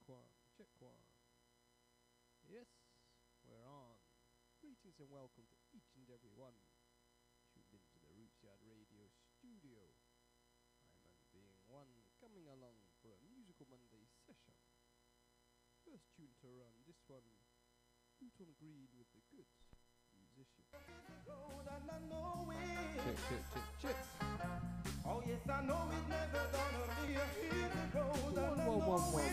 one, check one. Yes, we're on. Greetings and welcome to each and every one tuned into the Rootsyard Radio studio. I'm being one coming along for a Musical Monday session. First tune to run, this one, Booton Green with the good musician. Check. Oh yes, I know it's never gonna be a easy road. One.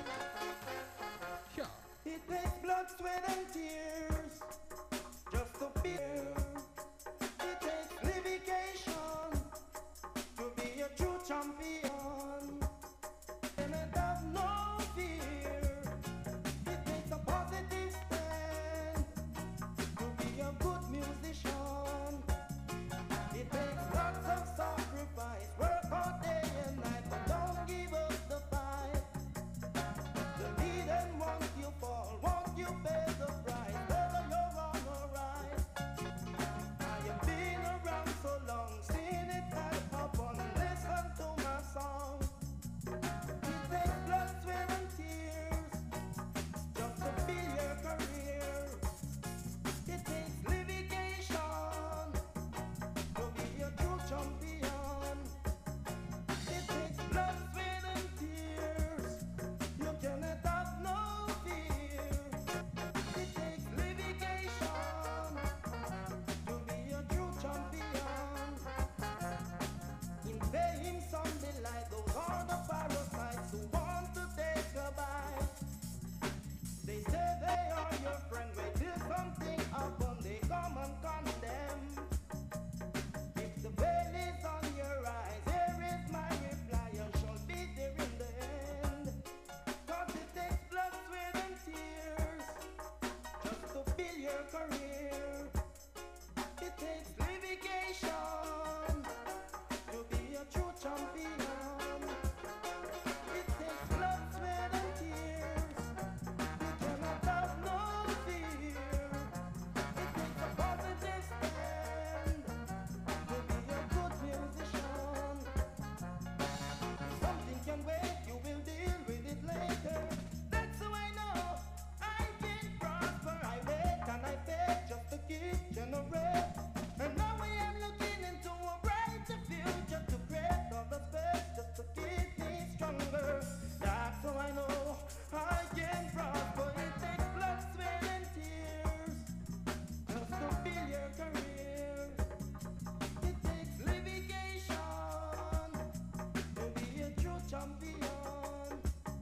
Yeah. It takes blood, sweat and tears just to be here. It takes litigation to be a true champion. And I have no fear. It takes a positive stand to be a good musician. It takes lots of sacrifice, work all day and night, but don't give up the fight. The lead and once you fall, won't you pay the price, whether you're wrong or right. I have been around so long, seen it type up on, listen to my song. It takes blood, sweat and tears just to build your career. It takes litigation to be a true champion. It takes blood, sweat and tears. You cannot have no fear. It takes litigation to be a true champion. In fame, some delight. Those are the parasites who want to take a bite. They say they are your friend. Wait till something happen, they come and condemn. If the veil is on your eyes, here is my reply. You shall be there in the end. 'Cause it takes blood, sweat and tears just to build your career. It takes litigation to be a true champion. It takes blood, sweat and tears. You cannot have no fear. It takes a positive stand to be a good musician. If something can wait, you will deal with it later. That's how I know I can prosper. I wait and I faith just to keep generate. And now I am looking into a brighter future to create all the space just to keep me stronger. That's how I know I can prosper. It takes blood, sweat and tears just to build your career. It takes litigation to be a true champion.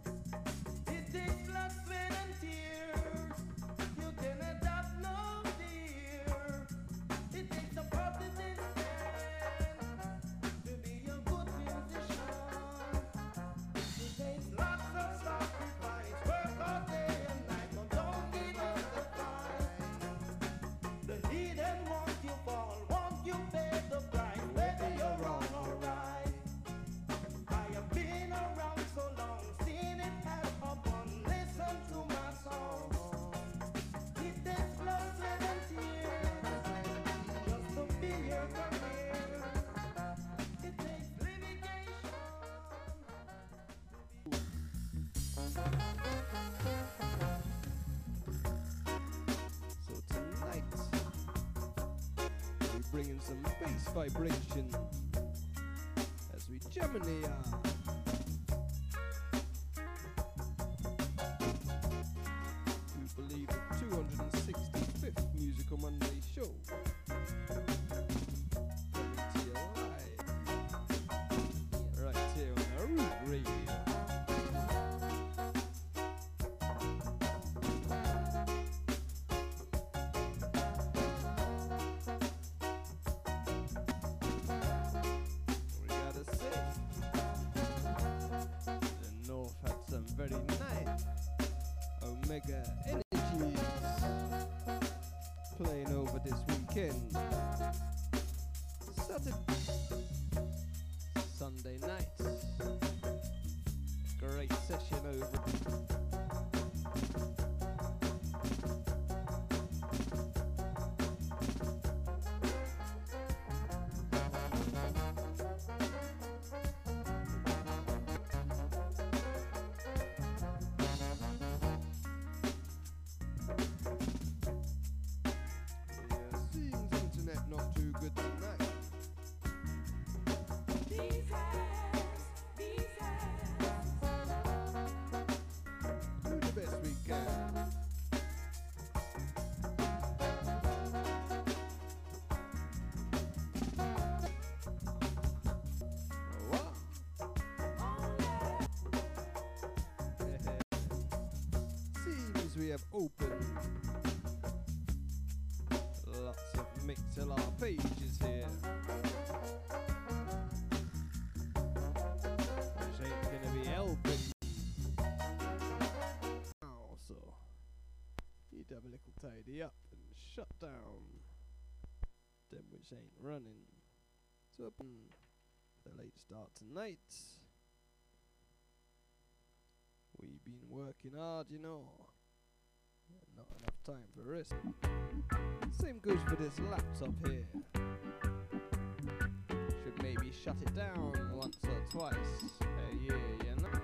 It takes blood, sweat and tears. You cannot have no fear. It takes a positive stand to be a good musician. It takes lots of sacrifice, work all day and night, but don't give up the fight. The heathen won't you fall, won't you pay the price, whether you're wrong or right. I have been around so long, seen it happen upon, listen to my song. It takes blood, sweat and tears just to build your career. It takes litigation. So tonight, we're bringing some bass vibration as we jam in the yard. We believe the 265th Musical Monday show. Coming to you live, right here on the Root Radio. We gotta say, the North had some very nice Omega Energies playing over this weekend. Saturday, Sunday nights, great session over. have opened. Lots of Mixlr pages here. Which ain't gonna be helping. Now, so you'd have a little tidy up and shut down them which ain't running. So up the late start tonight. We've been working hard, you know. Not enough time for rest. Same goes for this laptop here. Should maybe shut it down once or twice a year, you know.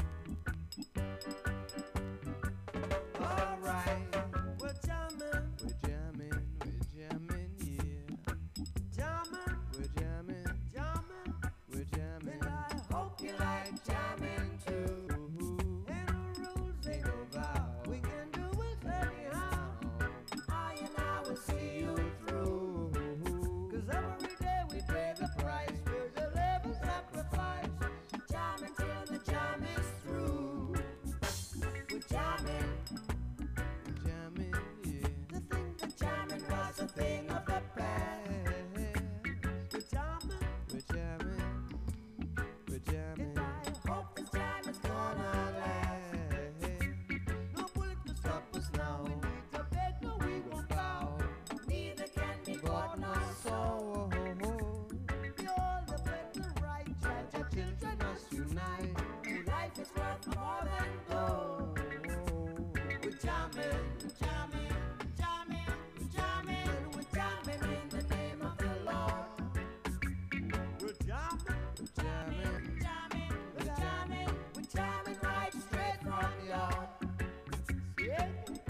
Alright, we're jamming, We're jamming, yeah. jamming, We're jamming, jamming, we're jamming. and I hope you like jamming too. Ain't no rules, ain't no vows. We can do it anyhow. I and I will see you through. 'Cause every day we pay the price. We'll deliver sacrifice. Jamming till the jam is through. We're jamming. We're jamming, yeah. To think that jamming was a thing of the past. We're jamming. We're jamming, we're jamming. And I hope this jam is gonna last. No bullet will stop us now. We need to beg, no, we won't bow. Neither can be bought nor sold. We all defend the right. Judge our children must unite. Life is worth more than gold. We're jamming, jamming, jamming, jamming. We're jamming in the name of the Lord. We're jamming. We're jamming, We're jamming, we're jamming right straight from your yeah.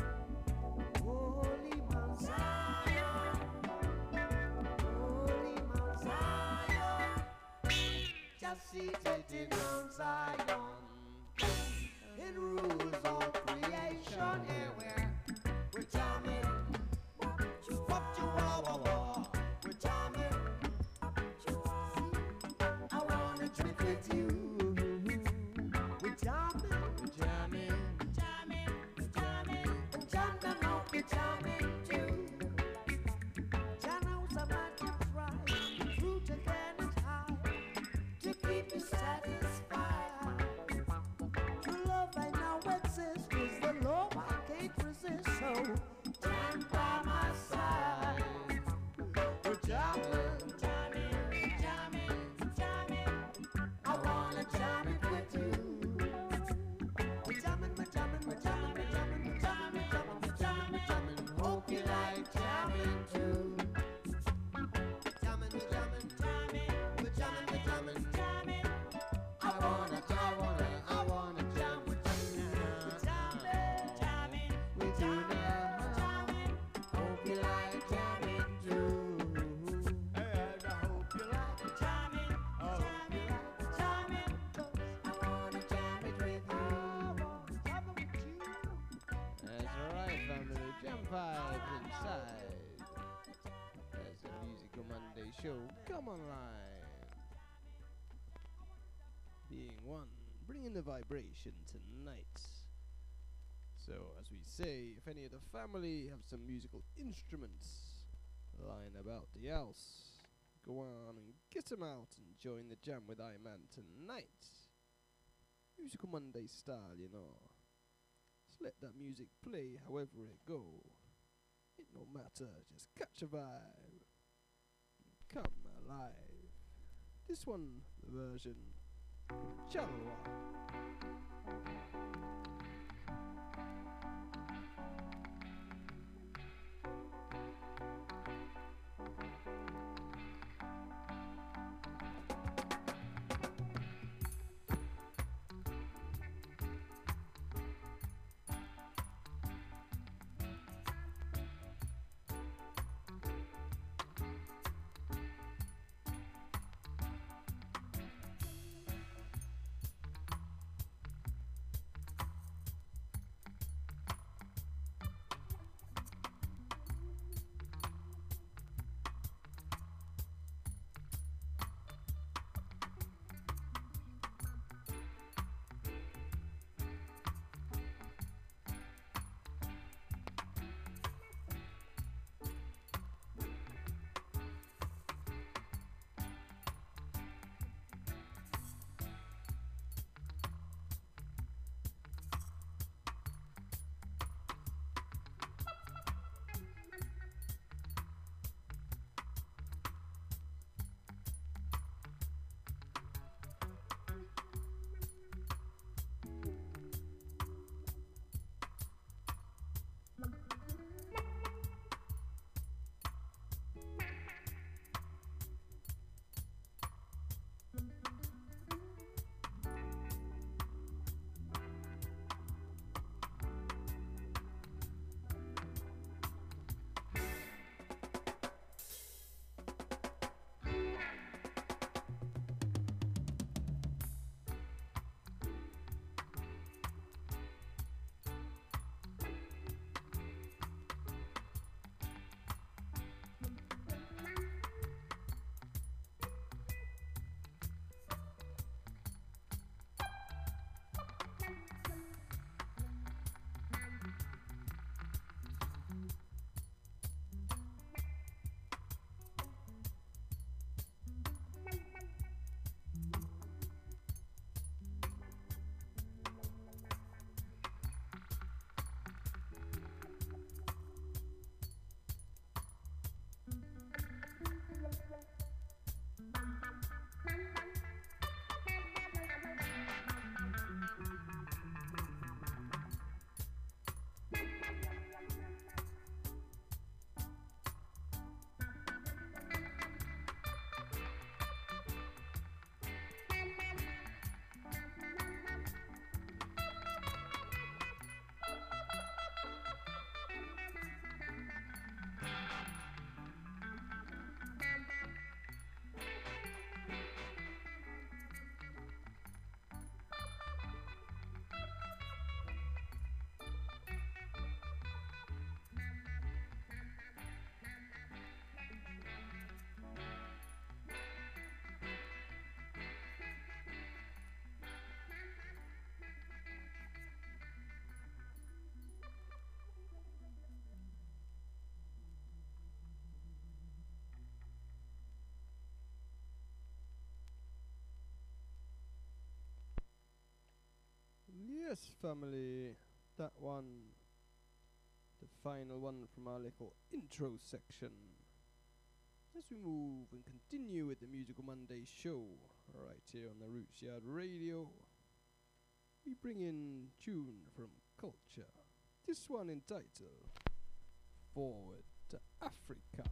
Holy Mount Zion, Holy Mount Zion, just seated in Mount Zion, it rules all creation. Here we're jamming, what you are, we're jamming. I wanna drink with you. We're jamming, we're jamming, jamming, jamming, and jamming, hope you're jamming too. Jamming's a magic right, the truth again is high, to keep you satisfied. True love I know exists, 'cause the love I can't resist. So jam by my side. We're jamming, jamming, jamming, jamming. I wanna jam it with you. We're jamming, we're jamming, we're jamming, we're jamming, we're jamming, jamming, we're jamming, jamming. Hope you like jamming too. Jamming, we're jamming, jamming, we're jamming, we're jamming, jamming. I wanna jam with you now. We're jamming, jamming, with you now. jamming. Hope you like jamming too. And I hope you like jamming, jamming, jamming. 'Cause I wanna jam it with you. I wanna jam it with you. That's alright, family. Jam vibes inside. That's the Musical Monday show. Come online. Being one, bringing the vibration tonight. So, as we say, if any of the family have some musical instruments lying about the house, go on and get them out and join the jam with I-Man tonight. Musical Monday style, you know. Just let that music play however it go. It no matter, just catch a vibe. And come alive. This one, the version from Chalwa. family. That one, the final one from our little intro section. As we move and continue with the Musical Monday show, right here on the Roots Yard Radio, we bring in tune from Culture. This one entitled Forward to Africa.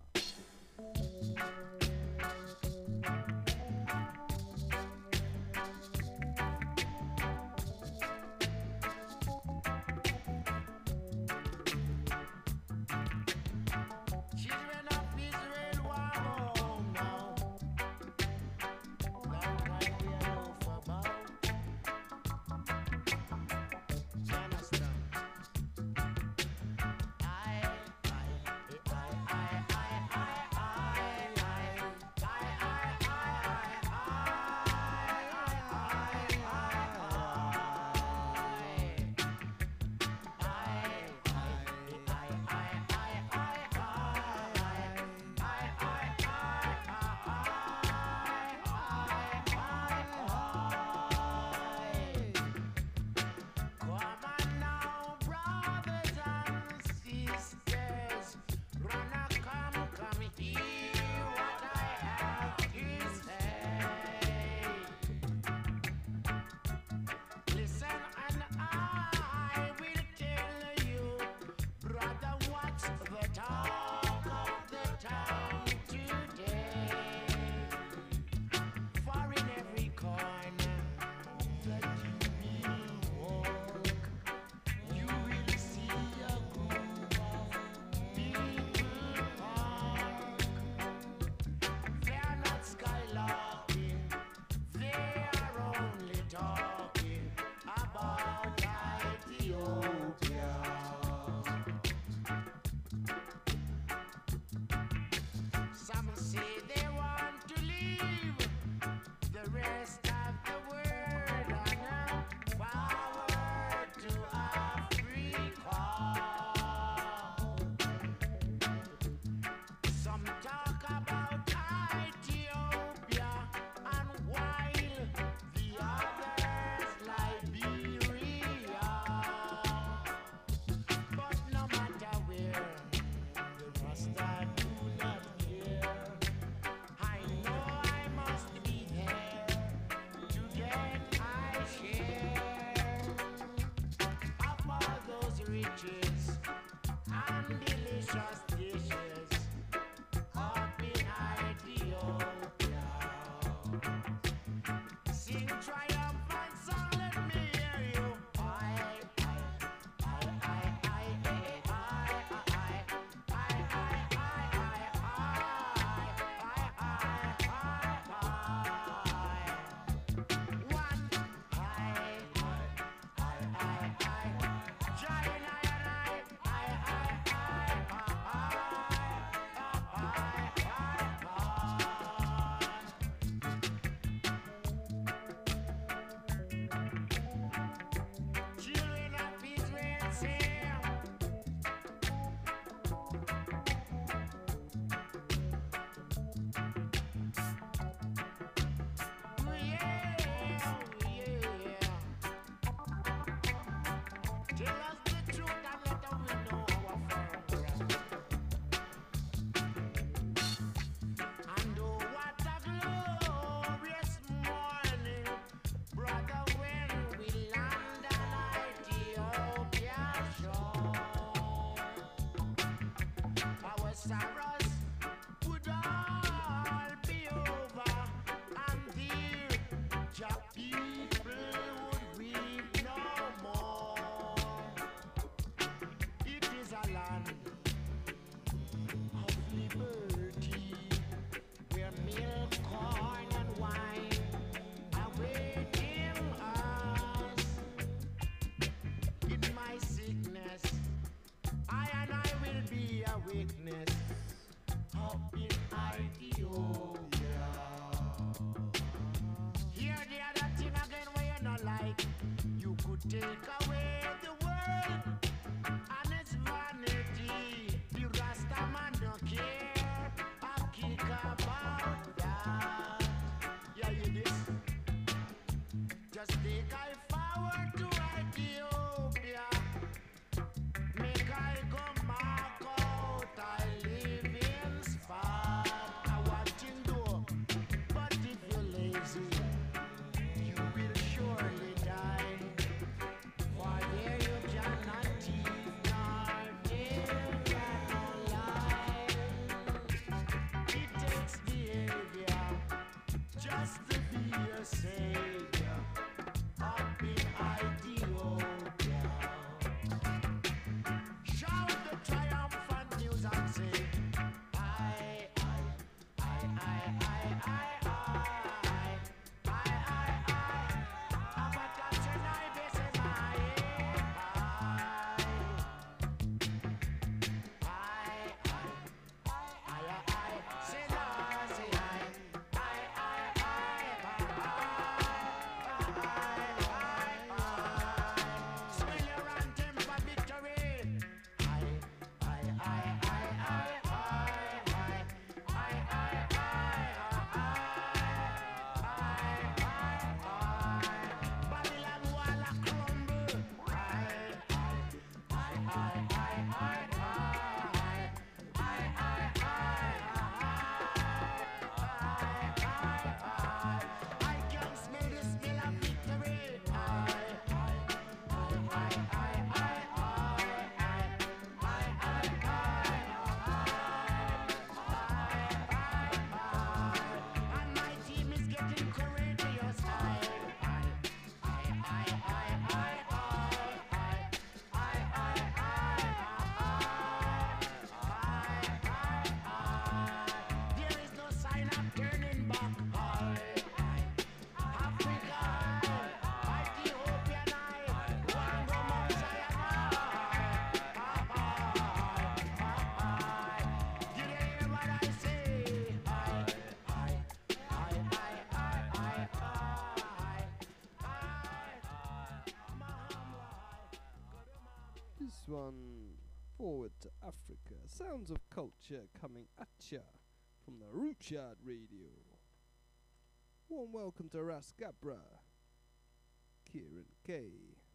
one, Forward to Africa, sounds of culture coming at ya from the Rootyard Radio. Warm welcome to Ras Gabra, Kieran K,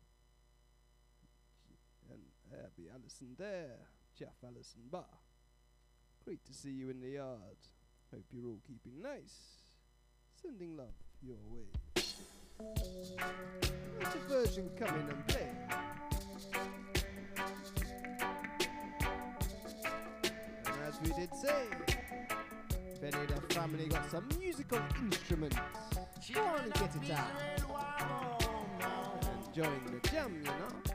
and Abby Allison there, Jeff Allison Bar. Great to see you in the yard. Hope you're all keeping nice. Sending love your way. Let a version come in and play. And as we did say, if any of the family got some musical instruments, go on and get it out. Enjoying the jam, you know.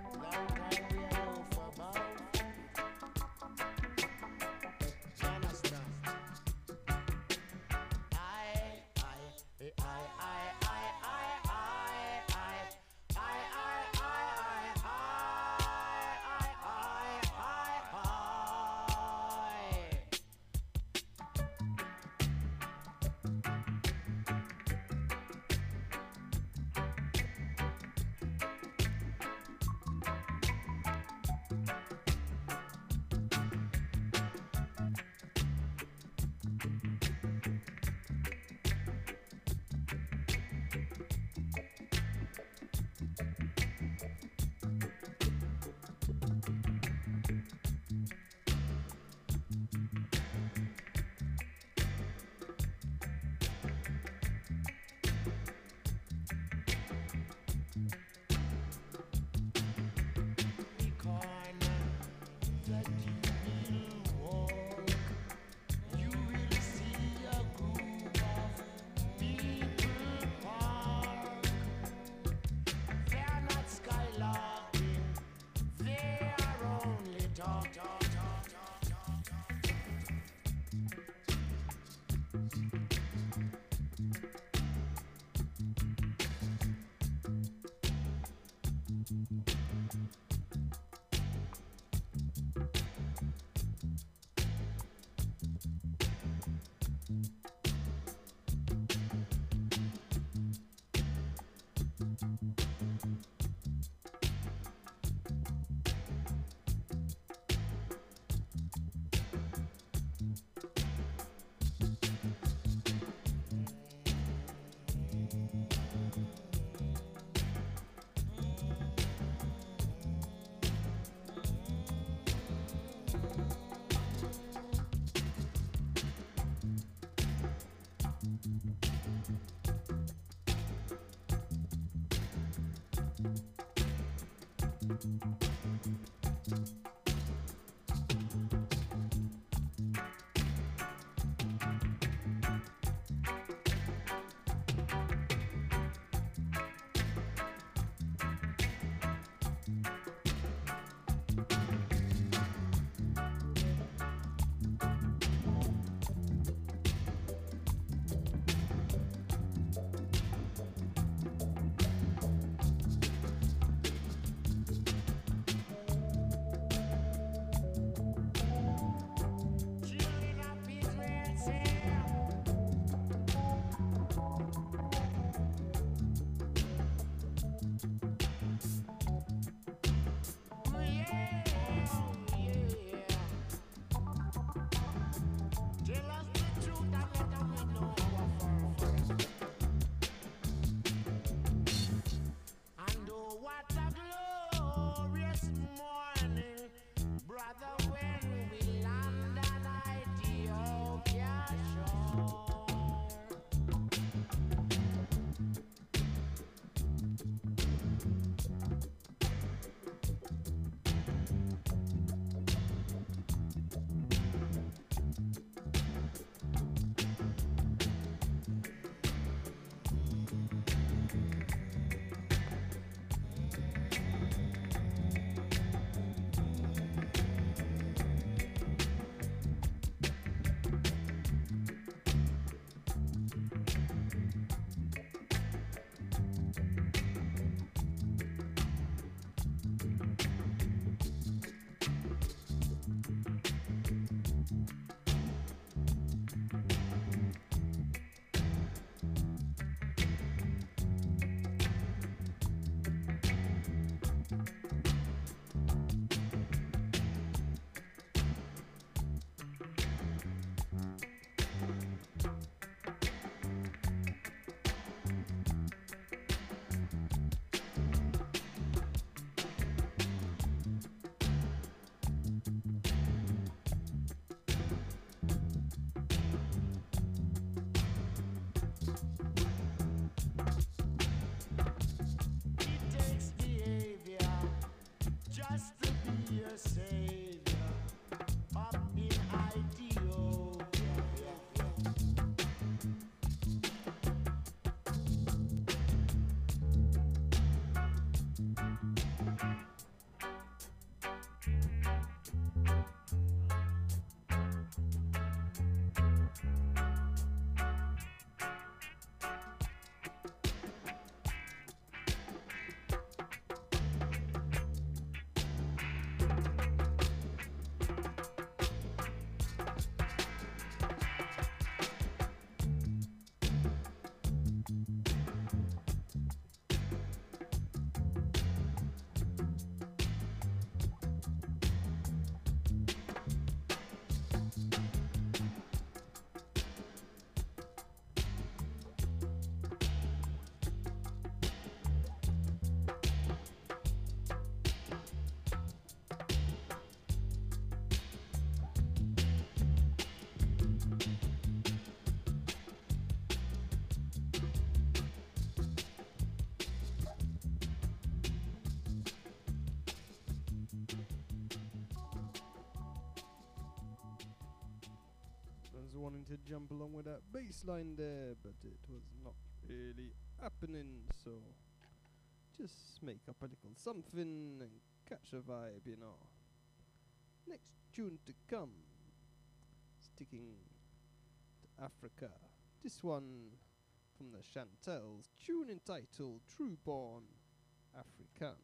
was wanting to jump along with that bass line there, but it was not really happening, so just make up a little something and catch a vibe, you know. Next tune to come, sticking to Africa. This one from the Chantels, tune entitled True Born African.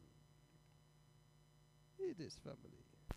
It is family.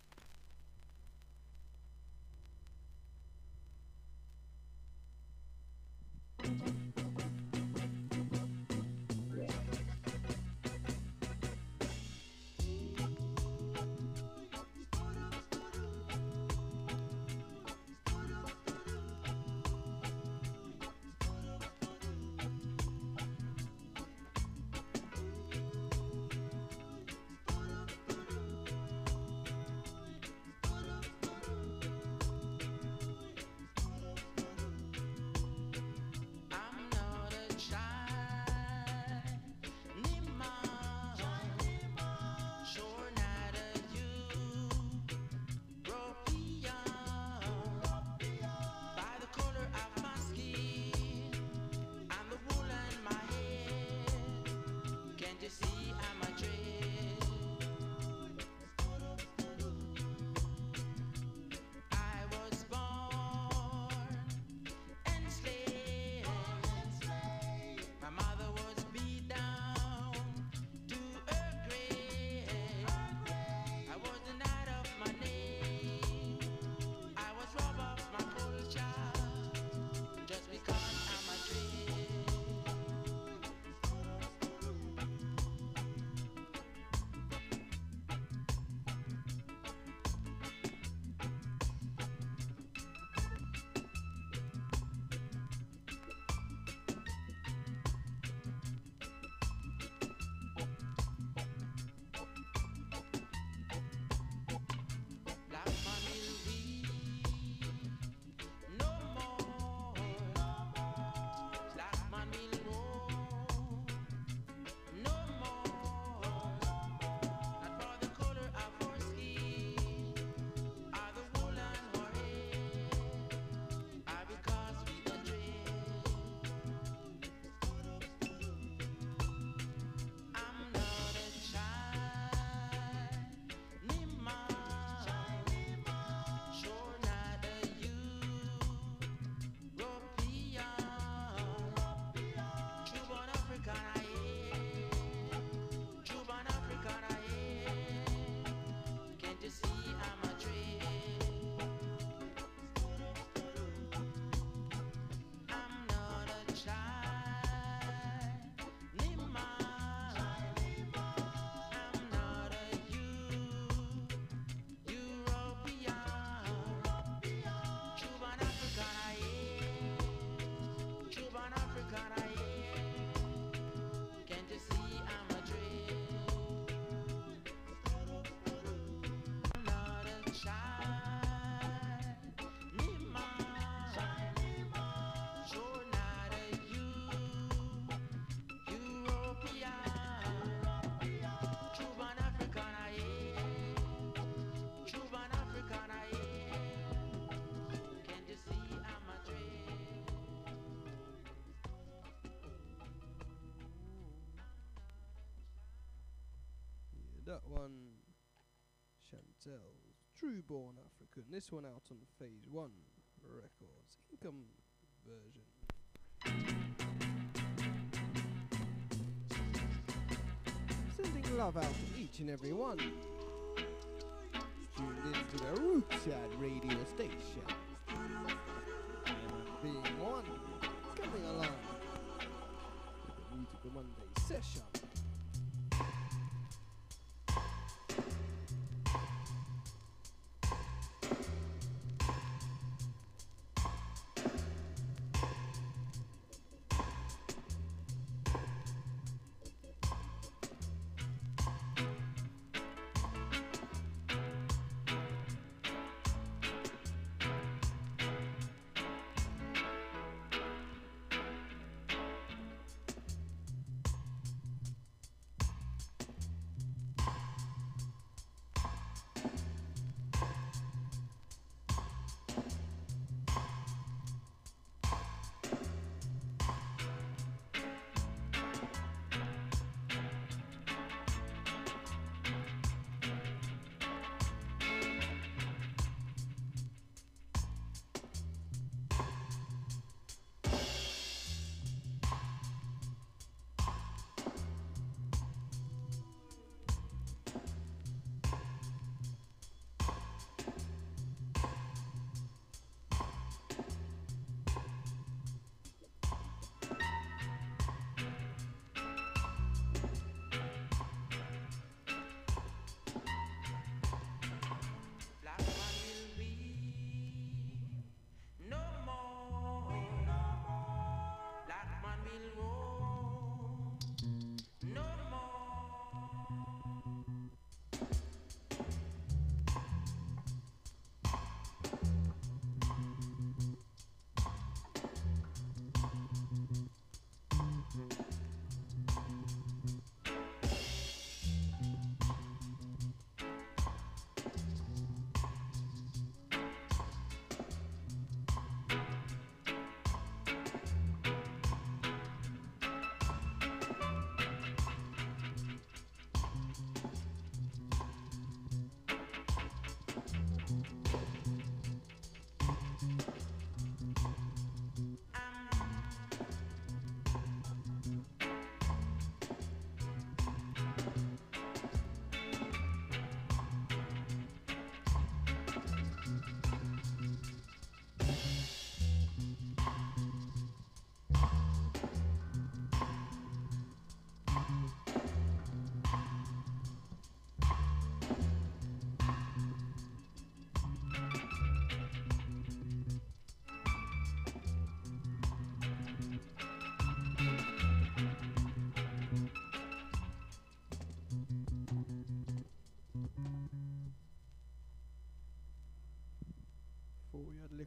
That one, Chantel's True Born African. This one out on Phase 1 Records. Income version. Sending love out to each and every one. Tuned into the Rootside radio station. And being one, coming along with the Musical Monday session.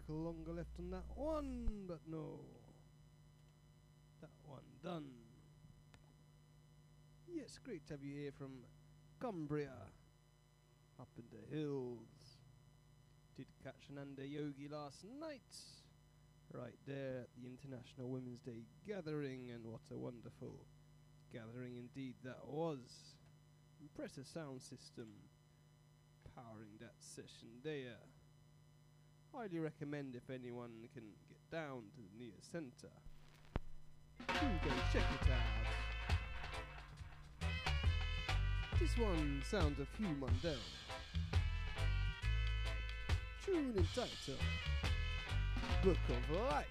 little longer left on that one, but no. That one done. Yes, great to have you here from Cumbria, up in the hills. Did catch Ananda Yogi last night, right there at the International Women's Day gathering, and what a wonderful gathering indeed that was. Impressive sound system powering that session there. Highly recommend if anyone can get down to the near centre. Do go check it out. This one sounds a few mundane. Tune entitled Book of Life.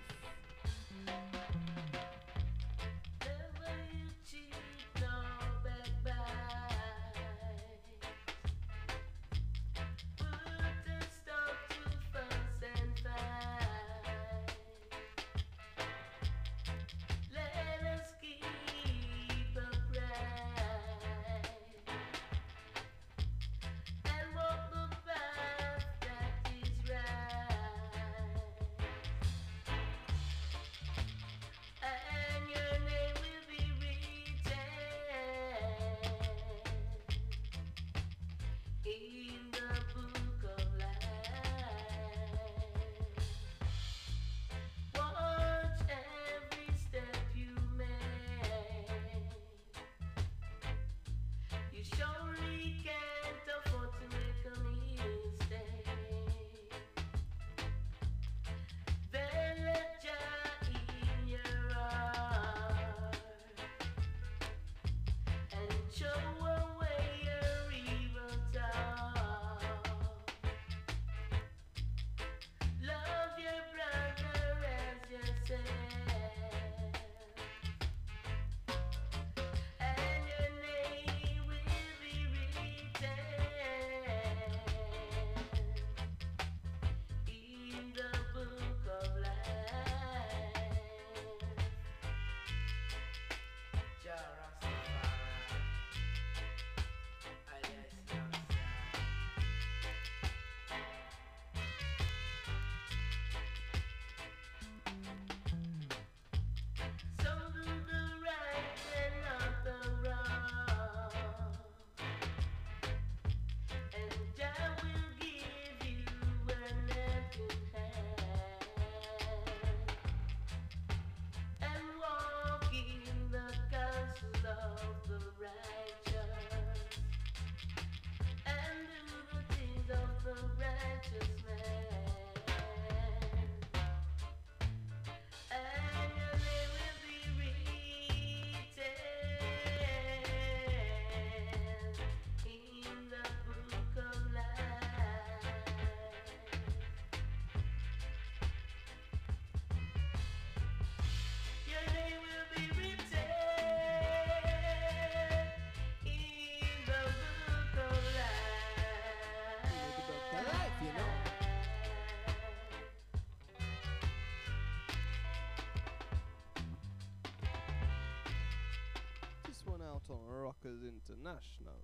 On Rockers International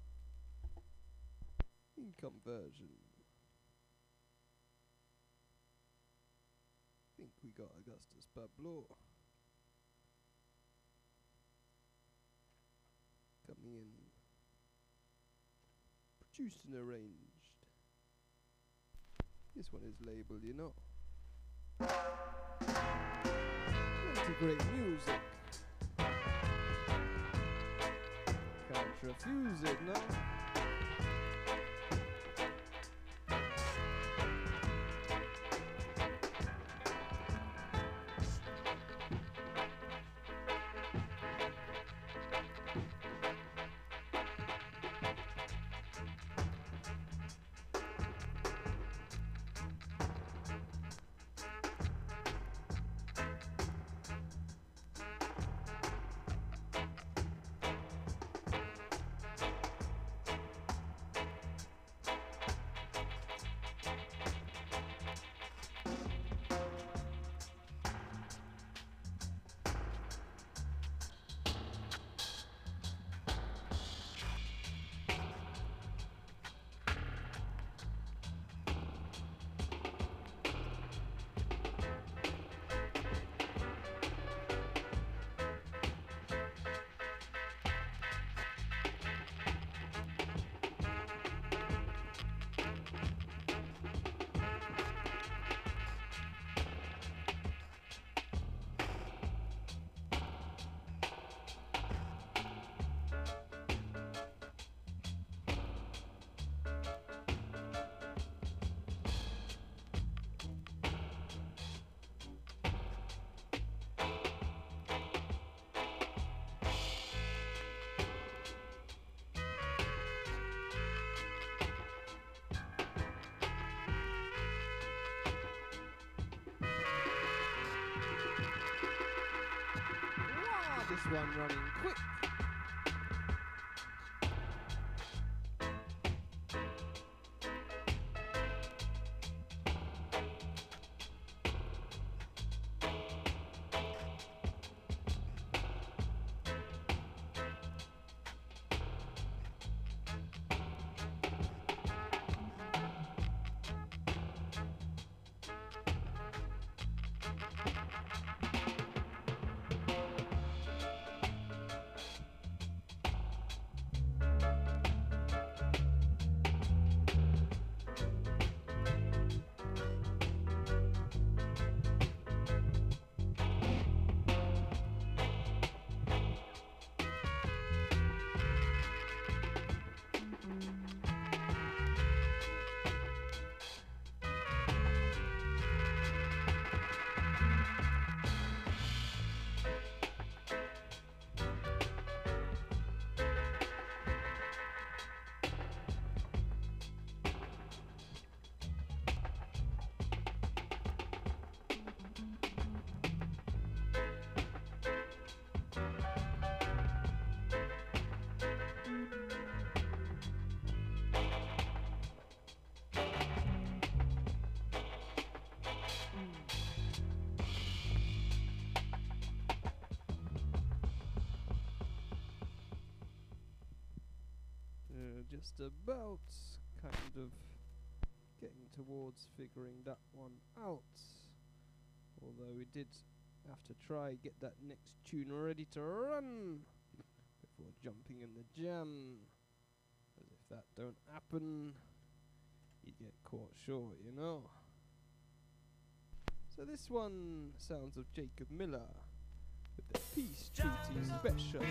in conversion. Think we got Augustus Pablo coming in, produced and arranged. This one is labeled, you know. Plenty great music. Can't refuse it now. this one running quick. Just about kind of getting towards figuring that one out. Although we did have to try get that next tune ready to run before jumping in the jam. As if that don't happen, you get caught short, you know. So this one, sounds of Jacob Miller with the Peace Treaty Special.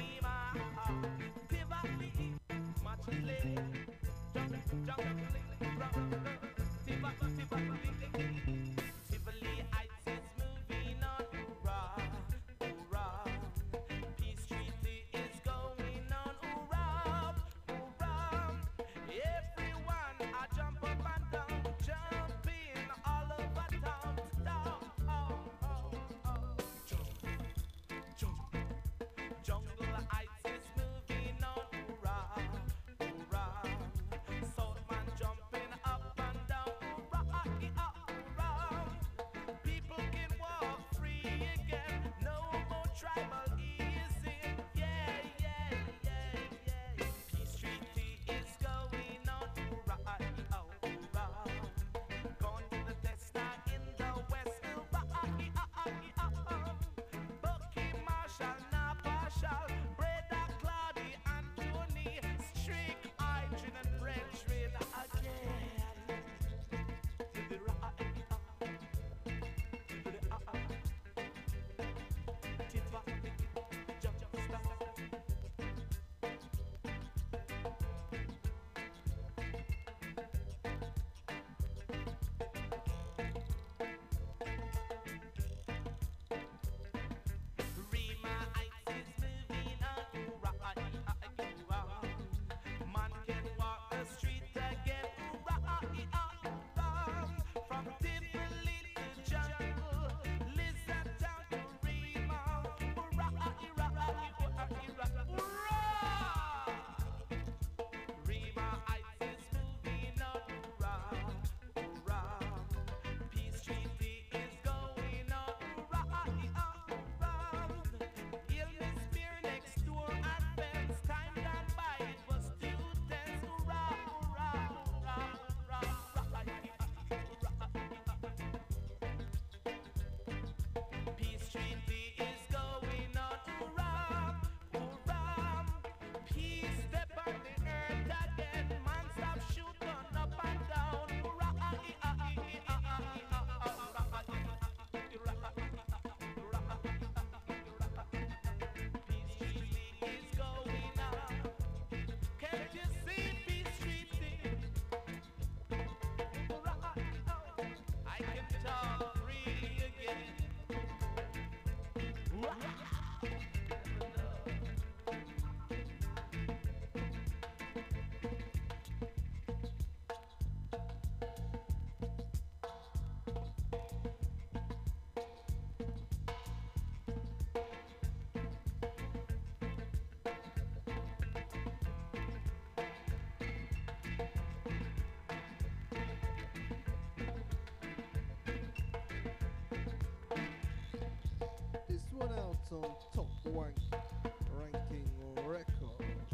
on Top Wank Ranking Records.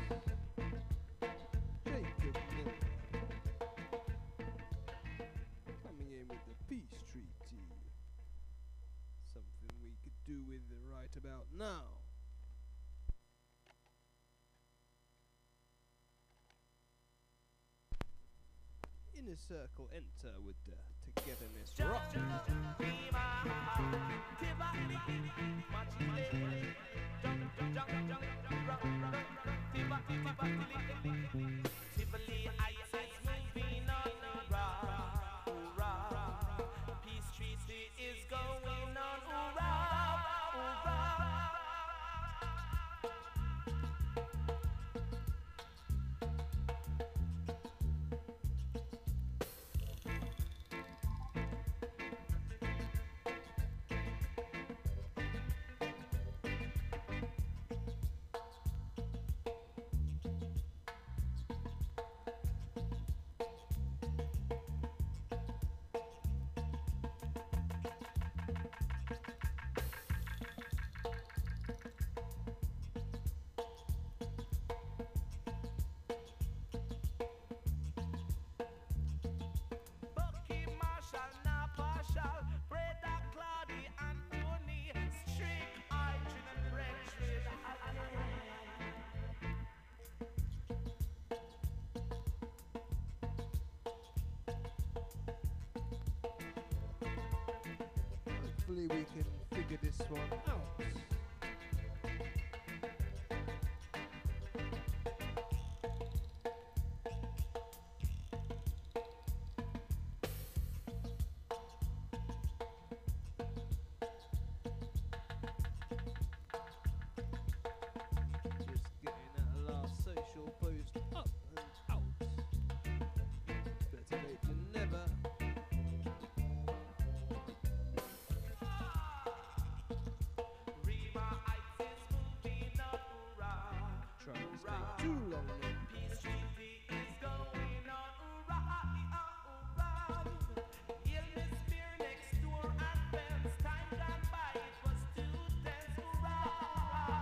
Jacob Miller coming in with the Peace Treaty. Something we could do with right about now. Inner Circle enter with the Togetherness Rock. Tivoli Heights is moving on, hurrah, hurrah. Peace treaty is going on, hurrah, hurrah. Hopefully we can figure this one out. Just getting that last social post up and out. Better late than never. Try not to stay too long then. Peace treaty is going on, hurrah. Illness fear next door advance. Time gone by, it was too tense, hurrah.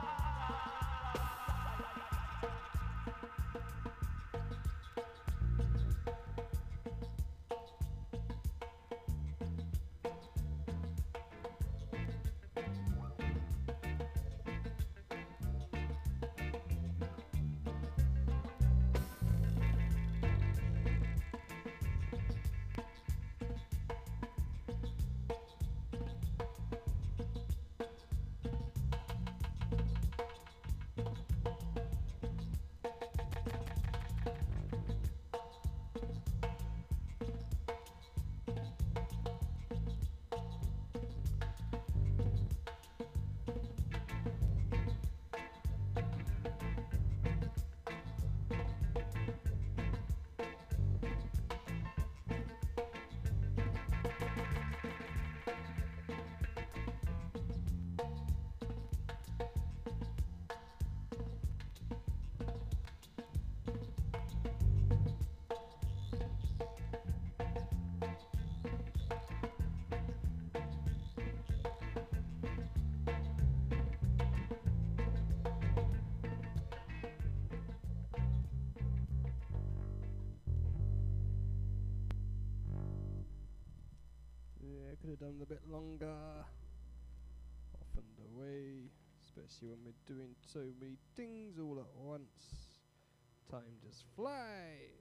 Yeah, could have done a bit longer. Off and away, especially when we're doing so many things all at once. Time just fly.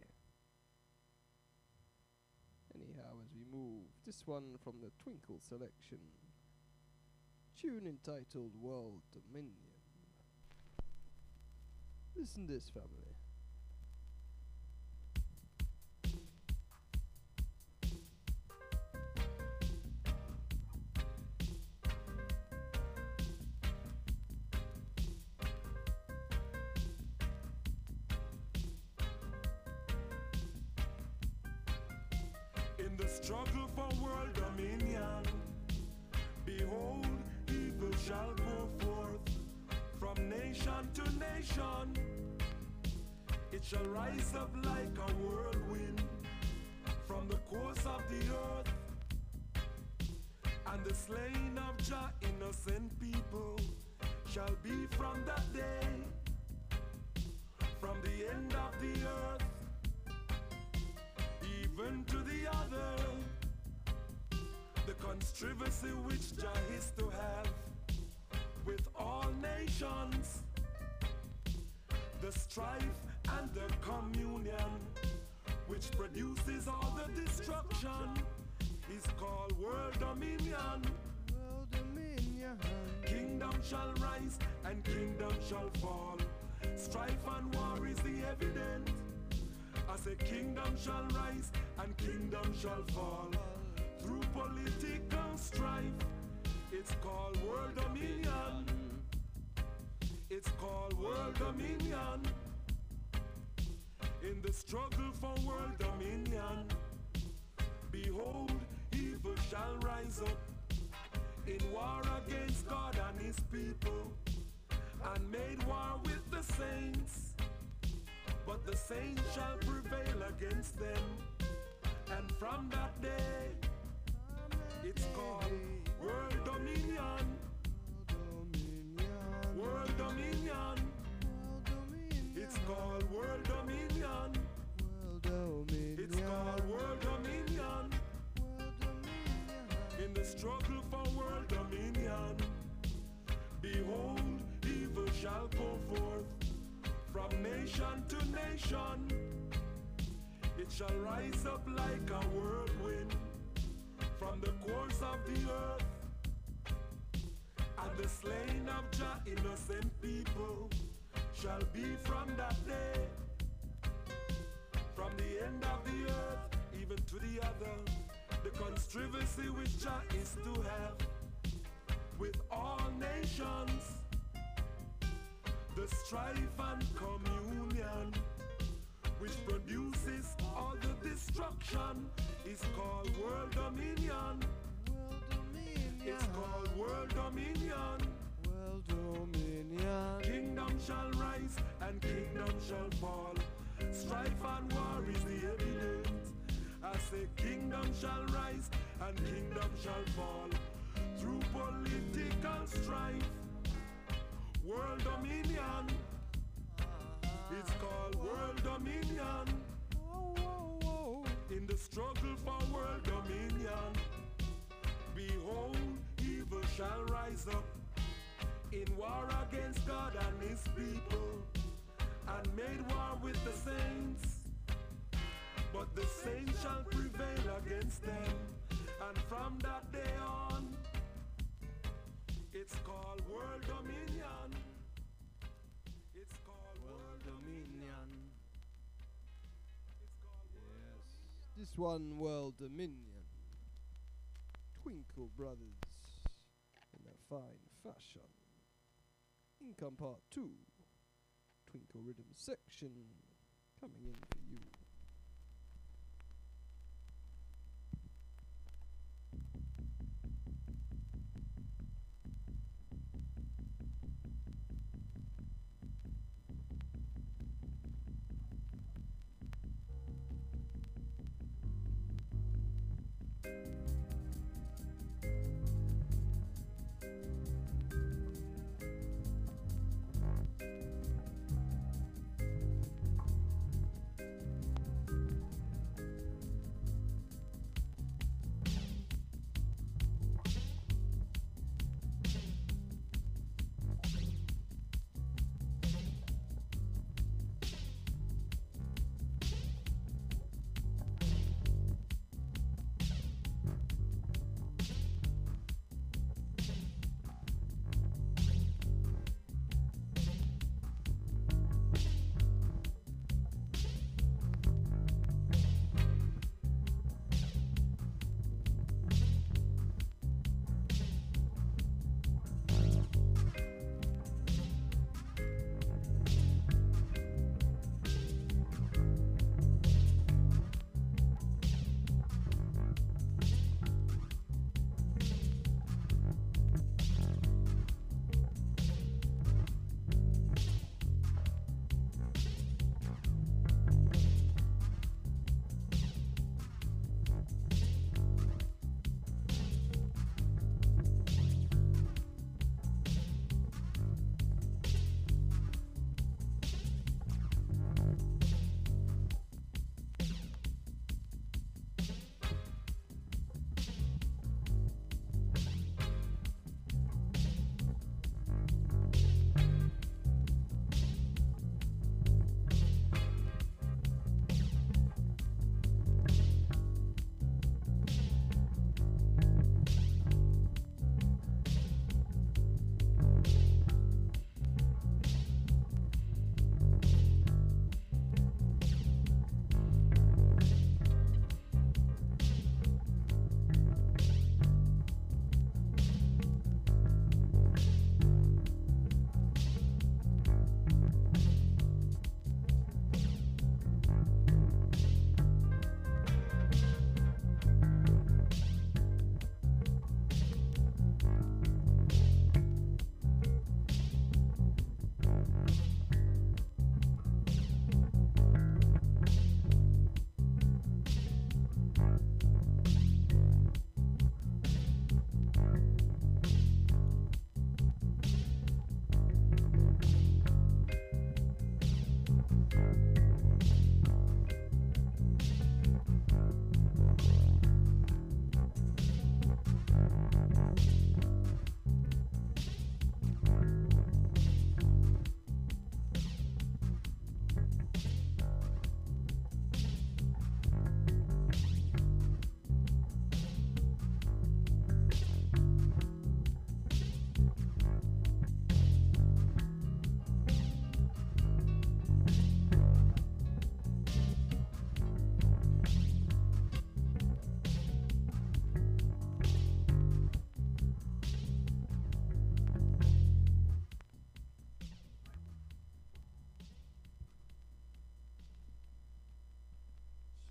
Anyhow, as we move, this one from the Twinkle selection. Tune entitled World Dominion. Listen to this, family. In the struggle for world dominion, behold, evil shall go forth from nation to nation. It shall rise up like a whirlwind from the course of the earth, and the slain of Jah innocent people shall be from that day, from the end of the earth, even to the other. The controversy which Jah is to have with all nations, the strife and the communion which produces all the destruction is called world dominion. World dominion. Kingdom shall rise and kingdom shall fall. Strife and war is the evidence. I say kingdom shall rise and kingdom shall fall. Through political strife, it's called world dominion. It's called world dominion. In the struggle for world dominion, behold, evil shall rise up in war against God and his people, and made war with the saints. But the saints shall prevail against them, and from that day, it's called world dominion. World dominion. It's called world dominion. It's called world dominion. In the struggle for world dominion, behold, evil shall go forth from nation to nation. It shall rise up like a whirlwind from the course of the earth, and the slain of Jah innocent people shall be from that day, from the end of the earth even to the other. The controversy which Jah is to have with all nations, the strife and communion which produces all the destruction is called world dominion. It's called world dominion. World dominion. Kingdom shall rise and kingdom shall fall. Strife and war is the evidence. I say kingdom shall rise and kingdom shall fall. Through political strife, world dominion. It's called world dominion. In the struggle for world dominion, behold, evil shall rise up in war against God and his people, and made war with the saints. But the saints shall prevail against them, and from that day on, it's called world dominion. It's called world dominion. It's called world dominion. This one, World Dominion. Twinkle Brothers in a fine fashion. Income Part 2. Twinkle Rhythm section coming in for you.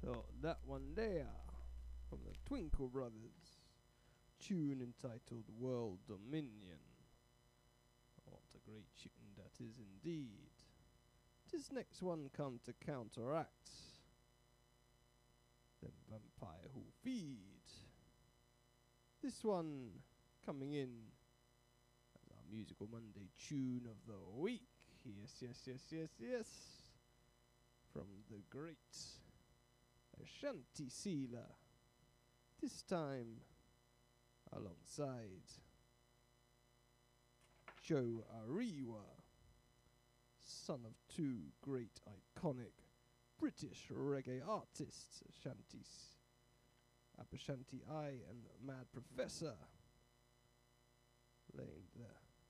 Oh, that one there from the Twinkle Brothers. Tune entitled World Dominion. What a great tune that is indeed. This next one come to counteract them vampire who feed. This one coming in as our Musical Monday tune of the week. Yes. From the great Ashanti Sealer. This time alongside Joe Ariwa, son of two great iconic British reggae artists, Ashanti I and Mad Professor, laying the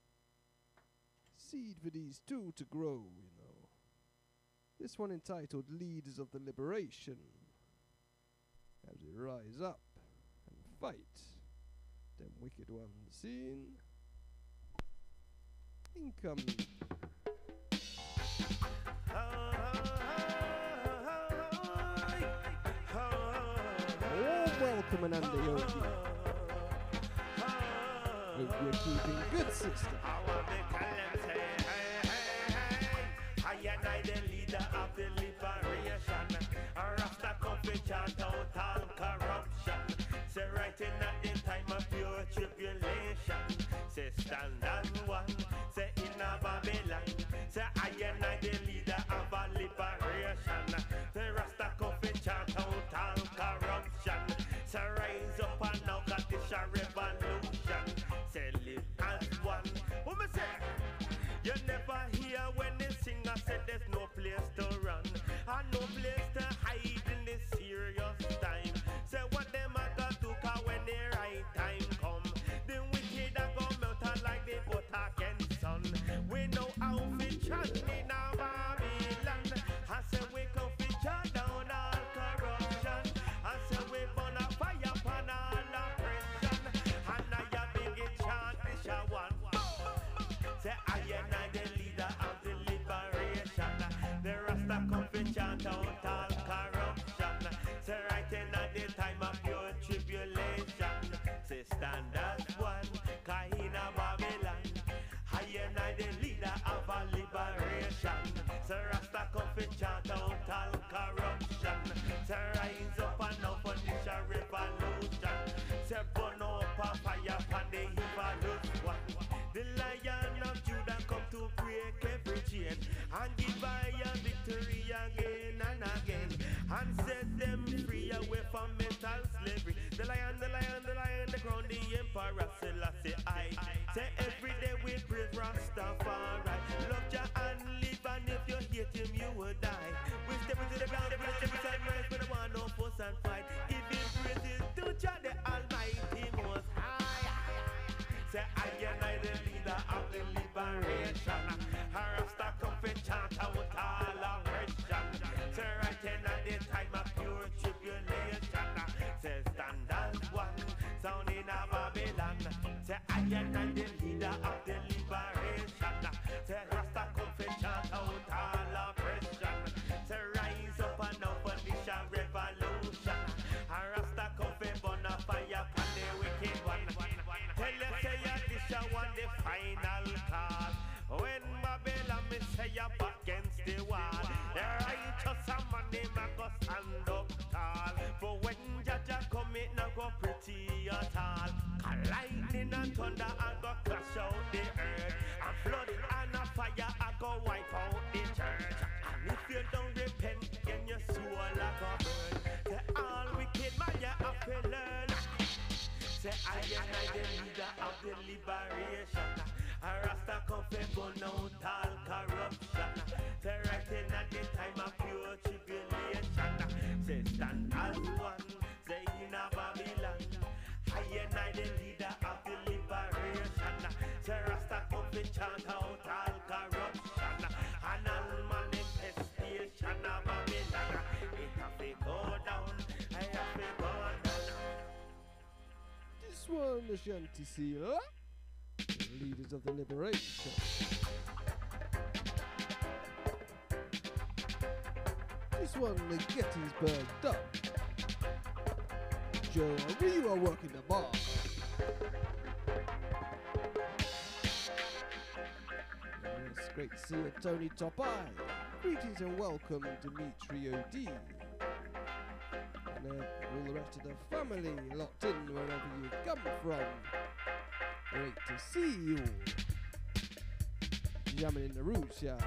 seed for these two to grow, you know. This one entitled Leaders of the Liberation, as we rise up and fight them wicked ones in incoming. Welcome and under Yogi. Hope you're keeping good, sister. I and I, the leader of the liberation. Rasta come to chant out all corruption. Say writing at the time of pure tribulation. Say stand as one. Say in a Babylon. Say I and I, the leader of a liberation. Say Rasta come to chant out all corruption. Say rise up and now got this a revolution. Say live as one. What me say? You never hear when the singer said there's no place to run and no place to hide in this serious time. Say what them a got to cause when the right time come. The wicked a go melt like the butter can sun. We know how we chant in our Babylon. I say we come fi chant down all corruption. I say we burn a fire upon all oppression. And I a big chant this a one. Say I and I the leader of the liberation. The Rasta come fi chant out all corruption. Say right in at the time of pure tribulation. Say stand as one, Kahina Babylon. I and I the leader of a liberation. Say Rasta come fi chant out all corruption. Say rise up and now punish a revolution. Say burn up a fire upon the evilous one. The Lion of Judah come to break every chain and give I a victory again and again and set them free away from mental slavery. The lion, the crown, the emperor Selassie I. Say every day we praise Rastafari. Love Jah and live, and if you hate him you will die. We step into the ground, every side rise, we don't want no fuss and fight. Giving praises to Jah the Almighty Most High. Say I and I the leader of the liberation. Rasta come fi chant out all oppression. Say right in at the time of pure tribulation. Say stand as one, sound in a Babylon. Say I and I the leader of the liberation. Say Rasta come fi chant out all oppression. Say rise up and now punish a revolution. Rasta come fi burn a fire upon the wicked one. Tell you say this a one the final call. When Babylon me say up against the wall, the righteous a man them a go stand up tall. But when Jaja come it not go pretty at all. Lightning and thunder a go crash out the earth, and flood and a fire a go wipe out the church. And if you don't repent, then your soul a go burn. Say all wicked man you have to learn. Say I and I the leader of the liberation. A Rasta come fi burn out all corruption. Say right in at the time of pure tribulation. Say stand as one, say in a Babylon. I and I the leader of the liberation. Say Rasta come fi chant out all corruption and all manifestation of Babylon. It have to go down, I have to go down. This one, Ashanti Sealer, the Leaders of the Liberation. This one, the Gettysburg Dub. Joe Arriva working the bar. It's great to see you, Tony Topai. Greetings and welcome, Dimitri O.D. And all the rest of the family locked in wherever you come from. Great to see you all. Jamming in the roots, yeah.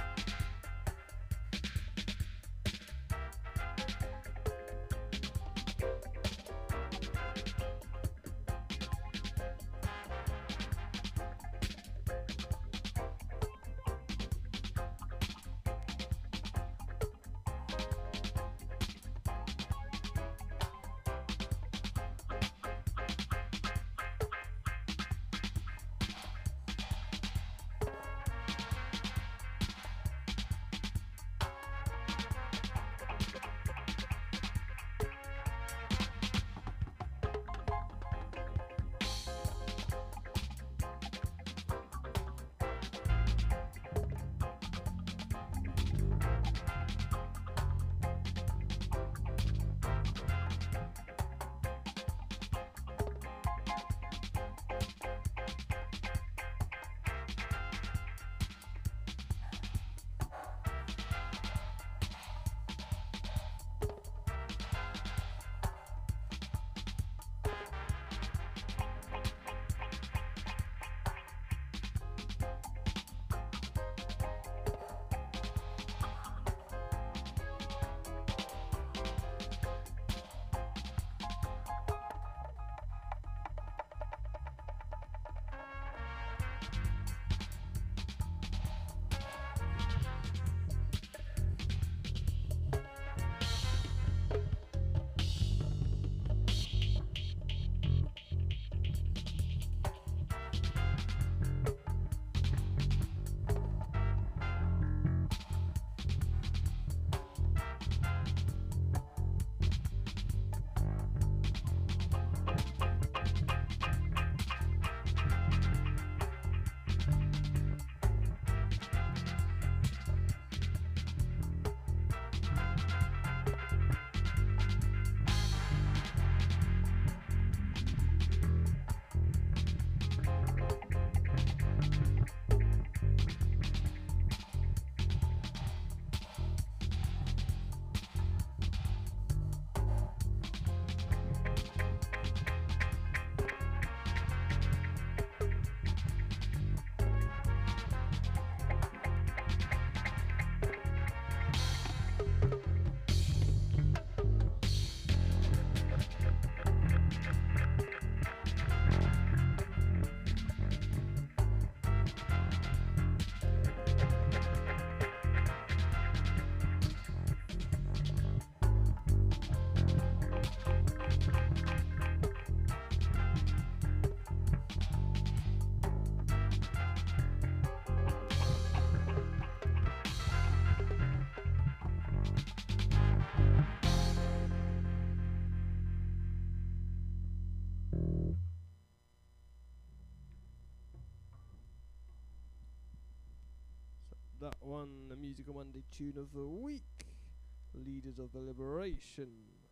That one, the Musical Monday tune of the week, Leaders of the Liberation.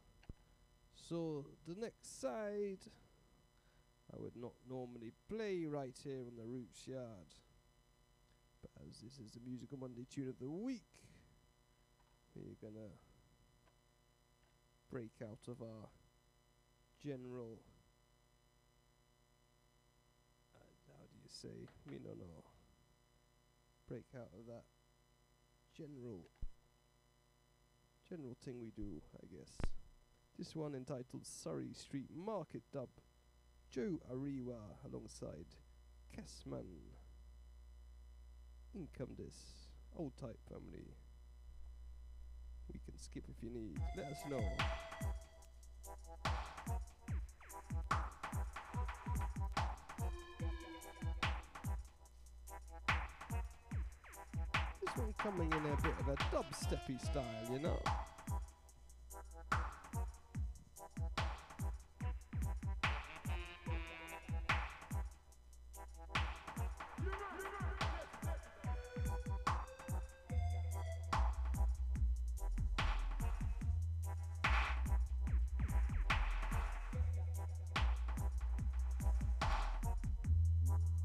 So the next side, I would not normally play right here on the Roots Yard, but as this is the Musical Monday tune of the week, we're gonna break out of our general, how do you say, no. Break out of that general thing we do, I guess. This one entitled Surrey Street Market Dub, Joe Arriva alongside Kessman. Income this, old type family. We can skip if you need, let us know. This one coming in a bit of a dubsteppy style, you know.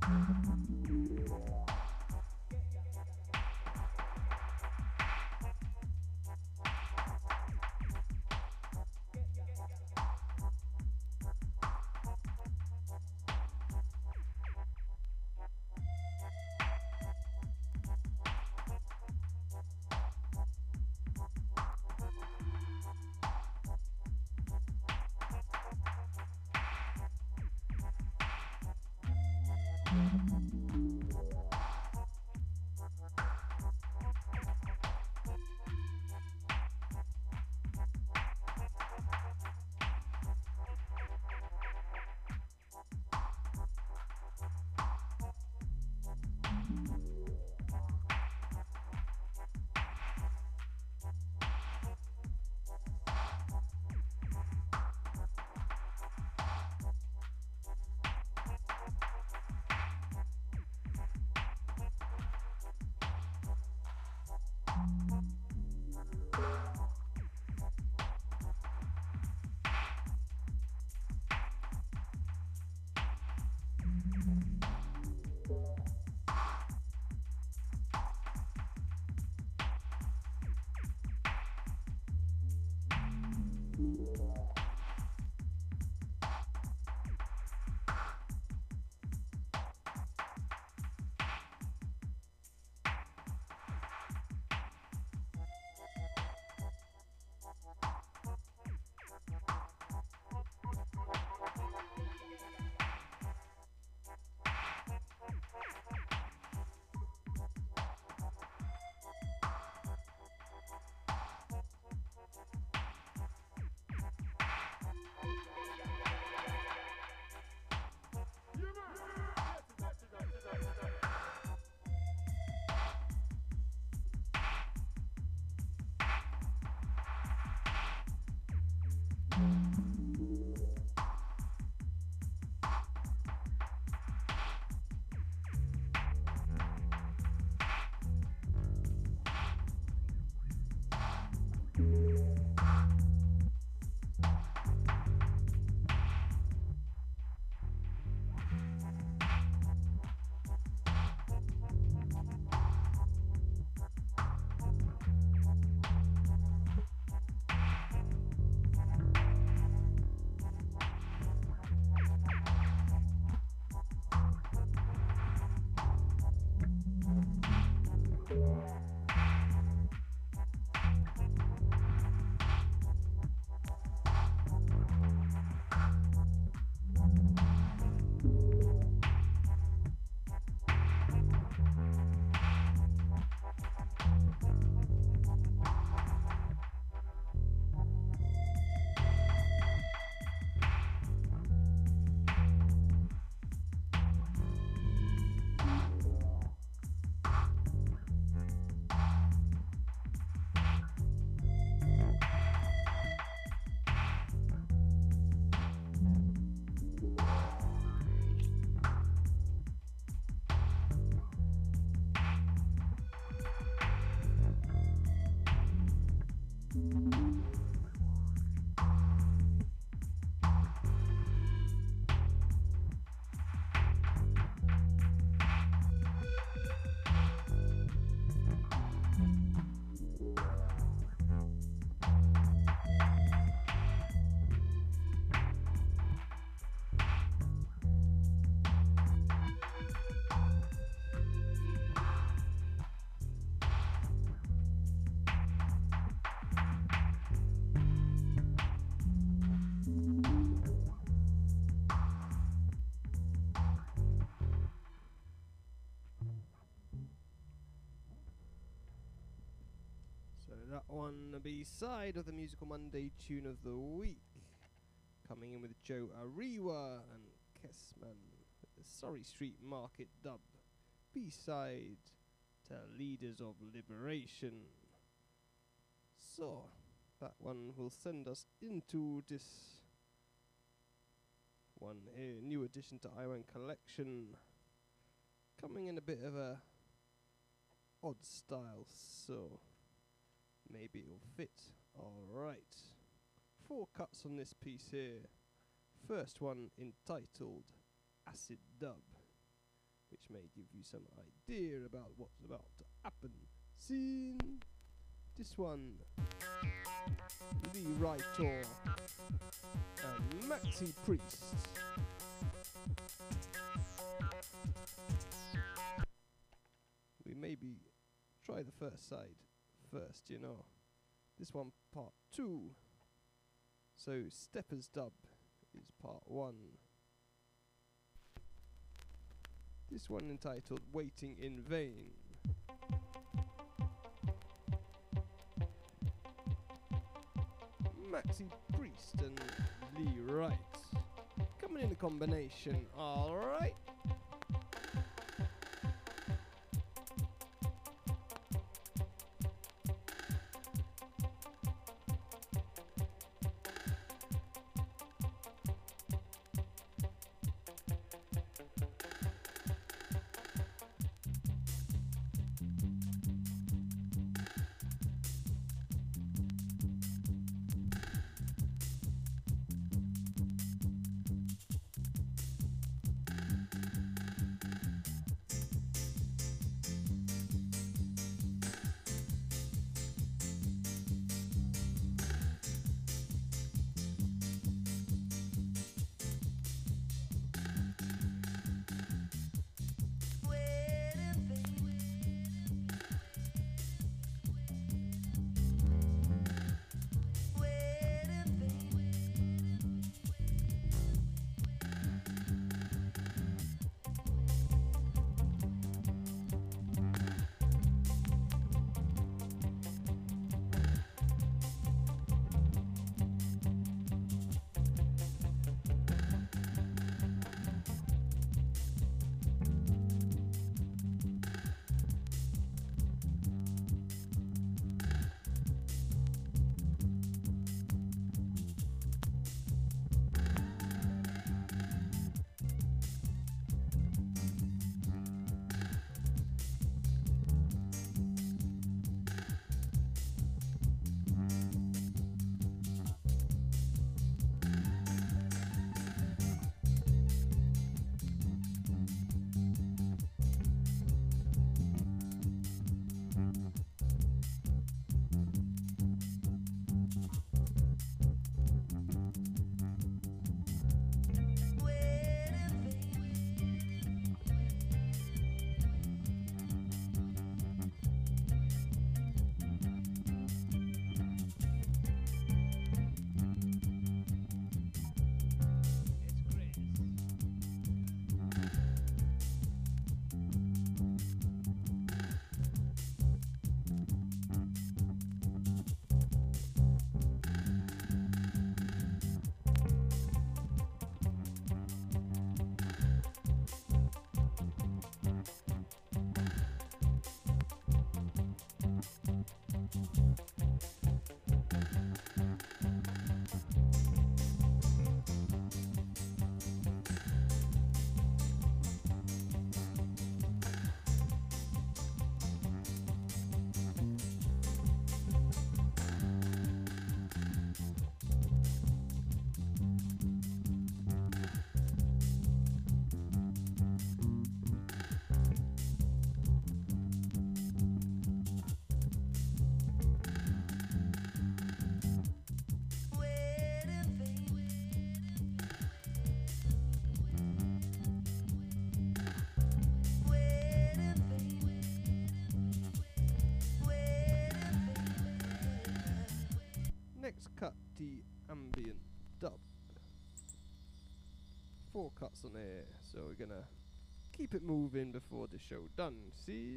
That one, the B-side of the Musical Monday tune of the week. Coming in with Joe Ariwa and Kessman with the Surrey Street Market dub. B-side to Leaders of Liberation. So, that one will send us into this one here, new addition to Iwan Collection. Coming in a bit of a odd style, so maybe it'll fit. Alright. 4 cuts on this piece here. First one entitled Acid Dub. which may give you some idea about what's about to happen. Scene. This one, Lee Writer and Maxi Priest. We maybe try the first side first, you know. This one part 2. So Stepper's Dub is part 1. This one entitled Waiting in Vain. Maxi Priest and Lee Wright coming in a combination, alright. Next cut, the ambient dub. 4 cuts on air, so we're gonna keep it moving before the show done. See?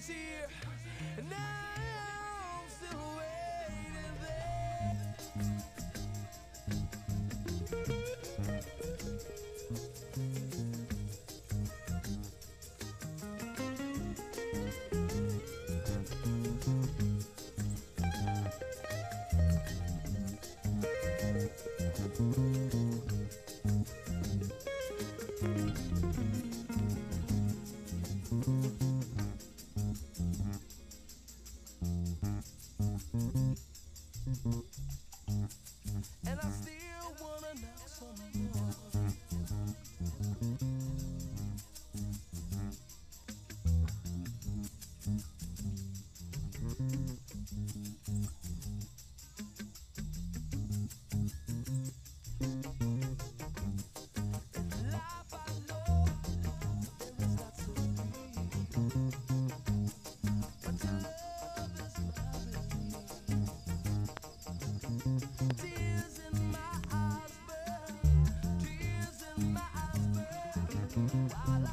was here, and now I'm still waiting there. And I still wanna knock some more. In life I know there is lots of pain, but your love is my relief. Tears in my eyes burn, tears in my eyes burn, while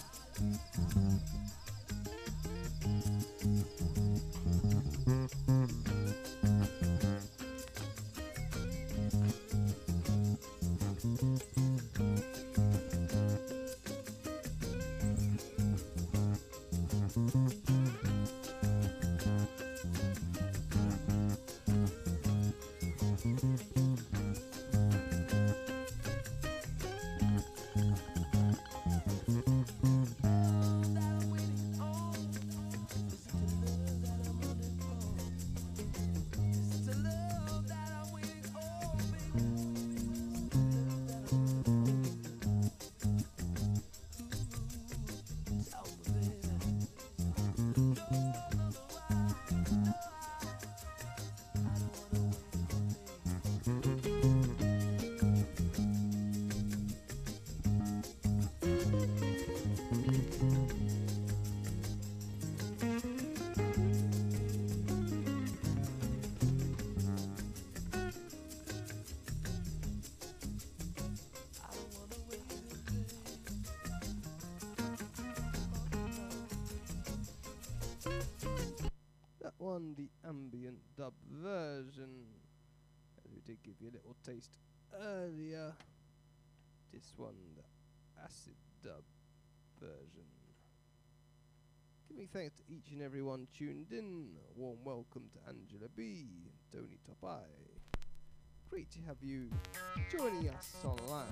That one, the ambient dub version. As we did give you a little taste earlier. This one, the acid dub version. Giving thanks to each and every one tuned in. A warm welcome to Angela B, Tony Topai. Great to have you joining us online.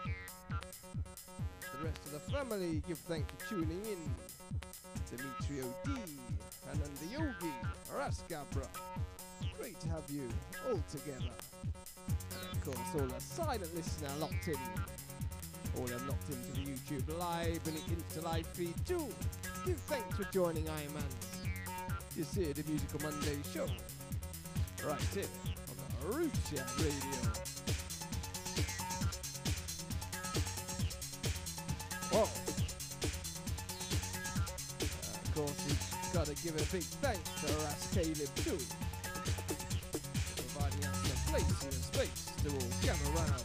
The rest of the family give thanks for tuning in. Demetrio D, Ananda Yogi, Raskabra. Great to have you all together. And of course all the silent listener locked in. All them locked into the YouTube live and the Insta live feed too. Give thanks for joining Iron Man. You see the Musical Monday show. Right here on the Roots Yard Radio. Whoa. Of course, we've got to give a big thanks to Ras Caleb too, providing us a place and a space to all gather round.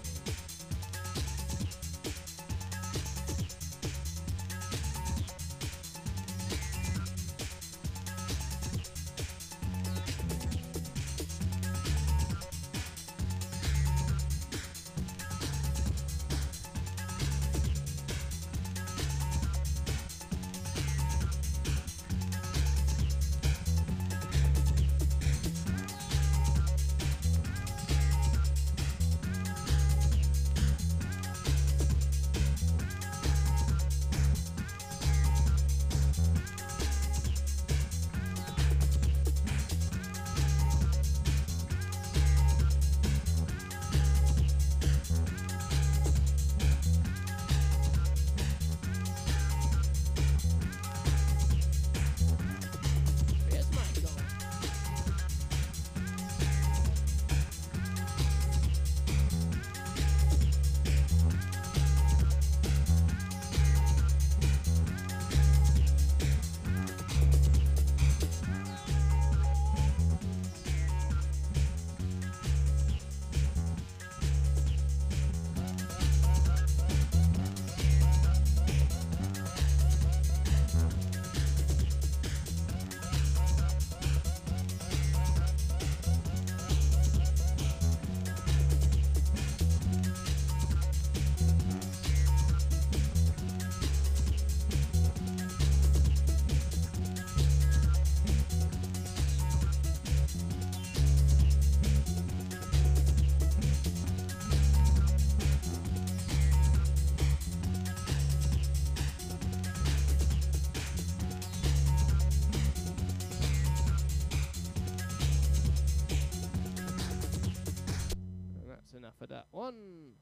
enough of that one.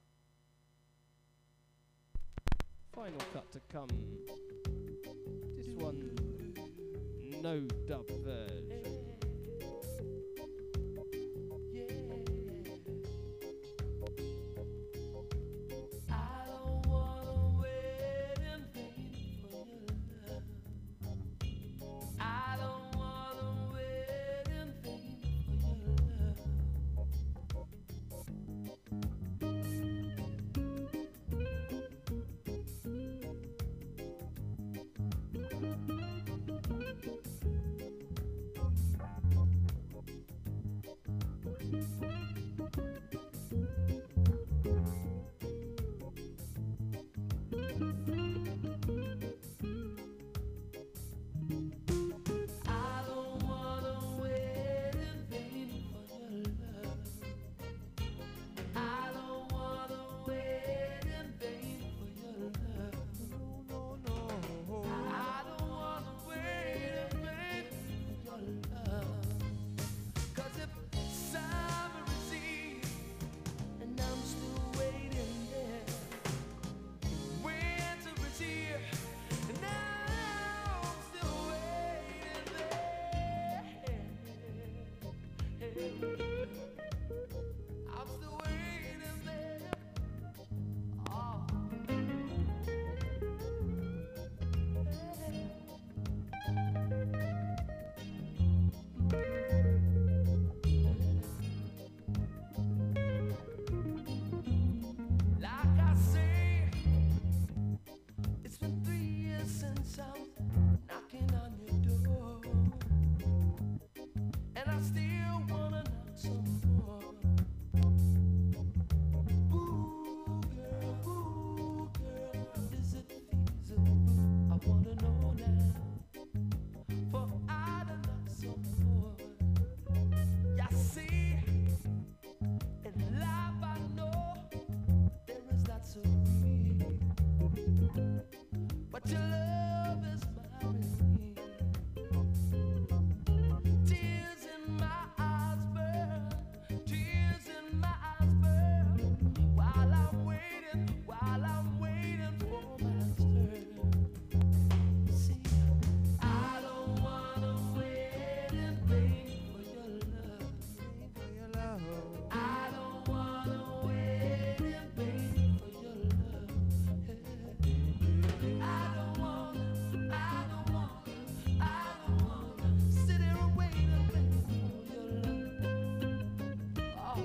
Final cut to come. This one, no dub version. I don't wanna wait in vain for your love. I don't wanna wait in vain for your love. I don't wanna wait in vain for your love. I don't wanna wait in vain for your love. No, no. I don't wanna wait in vain for your love. 'Cause if summer is here and I'm still waiting there, winter is here and I'm still waiting there. I'm still waiting there. Oh. Like I say, it's been 3 years since I'm knocking on your door, and I still wanna knock some more. Ooh, girl, is it feasible? I wanna know now, for I to knock some more. You see, in life I know there is lots of grief, but your love is my relief. Tears in my eyes burn, tears in my eyes burn, while I'm waiting for my turn. See, I don't wanna wait in vain for your love. I don't wanna wait in vain for your love. I don't wanna sit here and wait in vain for your love. Oh.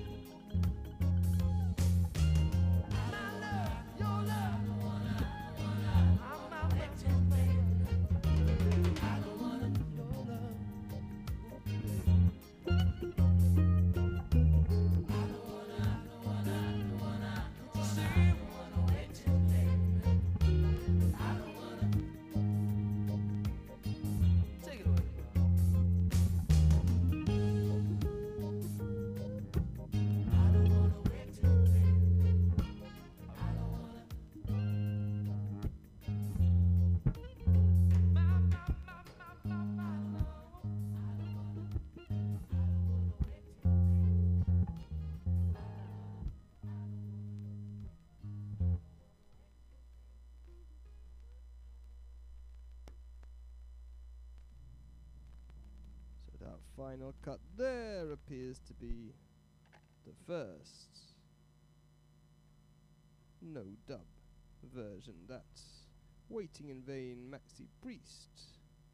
My love, your love. I'm not waiting, baby. I don't wanna your love. Take it away. I don't wanna wait till then. I don't wanna. So that final cut there appears to be the first no dub version. That's Waiting in Vain, Maxi Priest.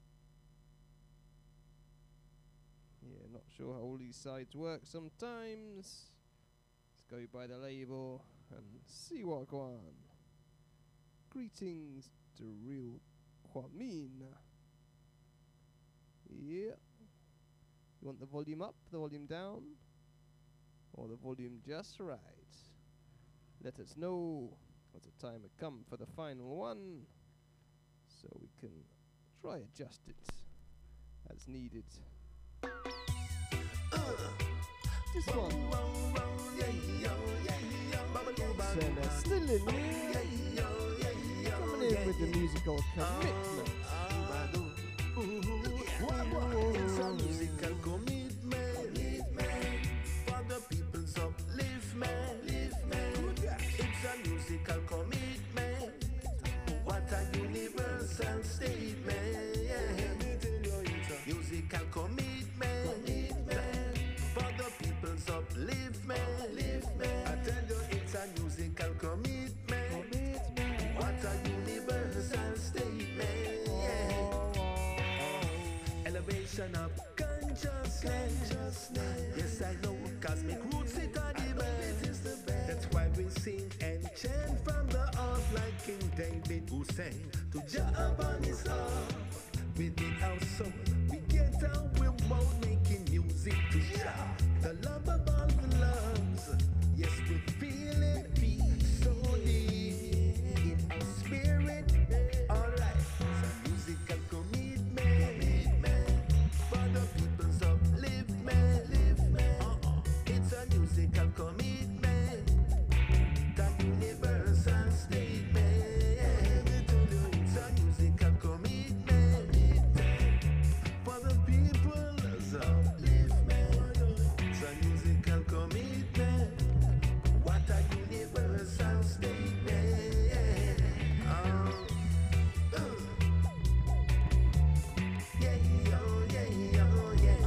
Yeah, not sure how all these sides work sometimes. Let's go by the label and see what go on. Greetings to Real Kwamin. Yeah. You want the volume up, the volume down, or the volume just right? Let us know as the time had come for the final one, so we can try adjust it as needed. This one, Senna still in here, coming in with the musical commitment. It's a musical commitment for the people's upliftment. Yes, I know cosmic roots sit on the best. That's why we sing and chant from the heart like King David who sang to Jah upon his harp. Within our soul, we get out with mouth making music to Jah, the love of all the loves. Yes, we feel it so deep in our spirit. Alright, some musical commitment for the people's upliftment. It's a musical commitment, the universal statement. It's a musical commitment for the people's upliftment. It's a musical commitment. What a universal statement. Yeah, oh, yeah, oh, yeah.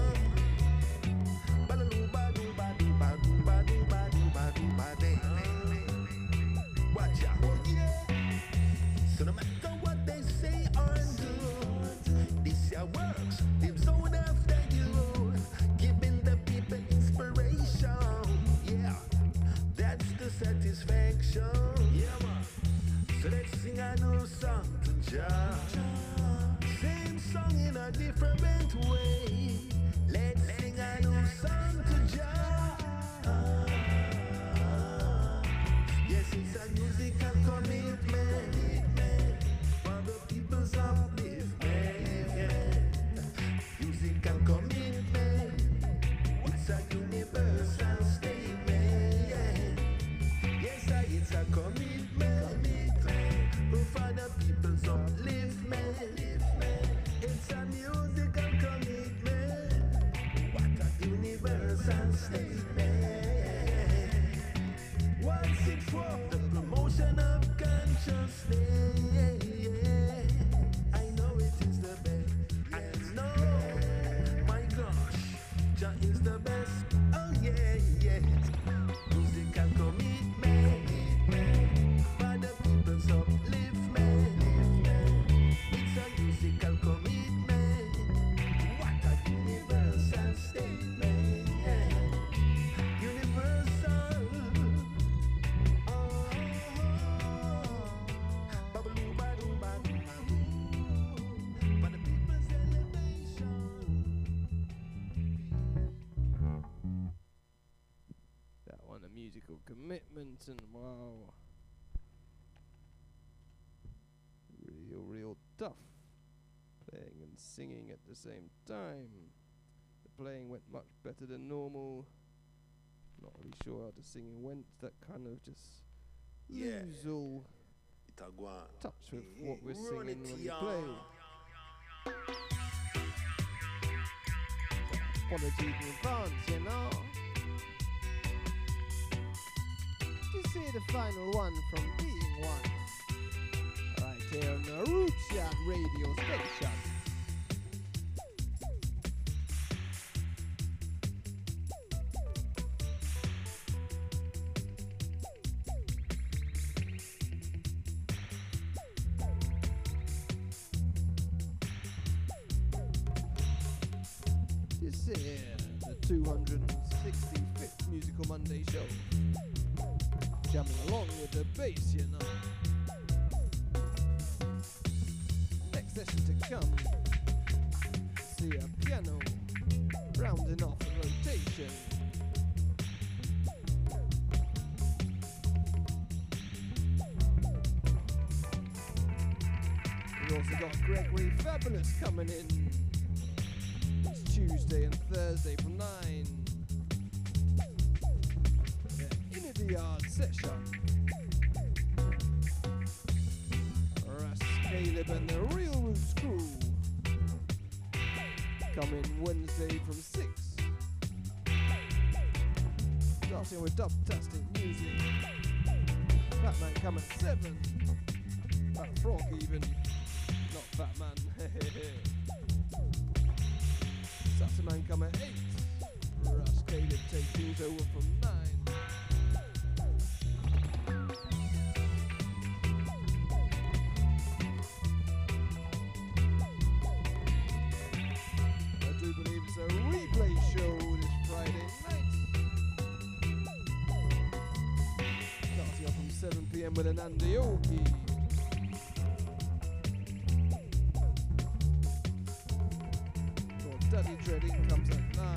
Watch out. So no matter what they say or do, this your works lives on after you, giving the people inspiration. Yeah, that's the satisfaction. Yeah, man. So let's sing a new song to Jah. Same song in a different way. Let's sing a new song to Jah. Yes, it's a musical commitment for the people's upliftment. Musical commitment. It's a universal statement. Yes, it's a commitment for the people's upliftment. It's a musical commitment. What a universal statement. Once it's for the promotion of consciousness. I know it is the best. I know, my gosh, Jah is the best. Oh yeah, yeah. Musical commitment for the people's upliftment. It's a musical commitment. What a universal statement. Universal. For the people's elevation. That one, a musical commitment, and wow. Real tough. Playing and singing at the same time. The playing went much better than normal. Not really sure how the singing went. That kind of just lose all touch with what we're singing when we play. Apologies in advance, you know. Just say the final one from being one. Right here on the Roots Yard radio station. This here, the 265th Musical Monday show. Jamming along with the bass, you know. Next session to come. See a piano rounding off the rotation. We also got Gregory Fabulous coming in. It's Tuesday and Thursday from 9. In the yard session. Russ Caleb and the Real Roots crew. Coming Wednesday from 6. Starting with dub-tastic music. Fatman come at 7. Fat Frog even. Not Fatman. Sassaman come at 8. Russ Caleb take things over from 9. I do believe it's a replay show. 10 with an Andy Ogie. Your Daddy Dreading comes at 9.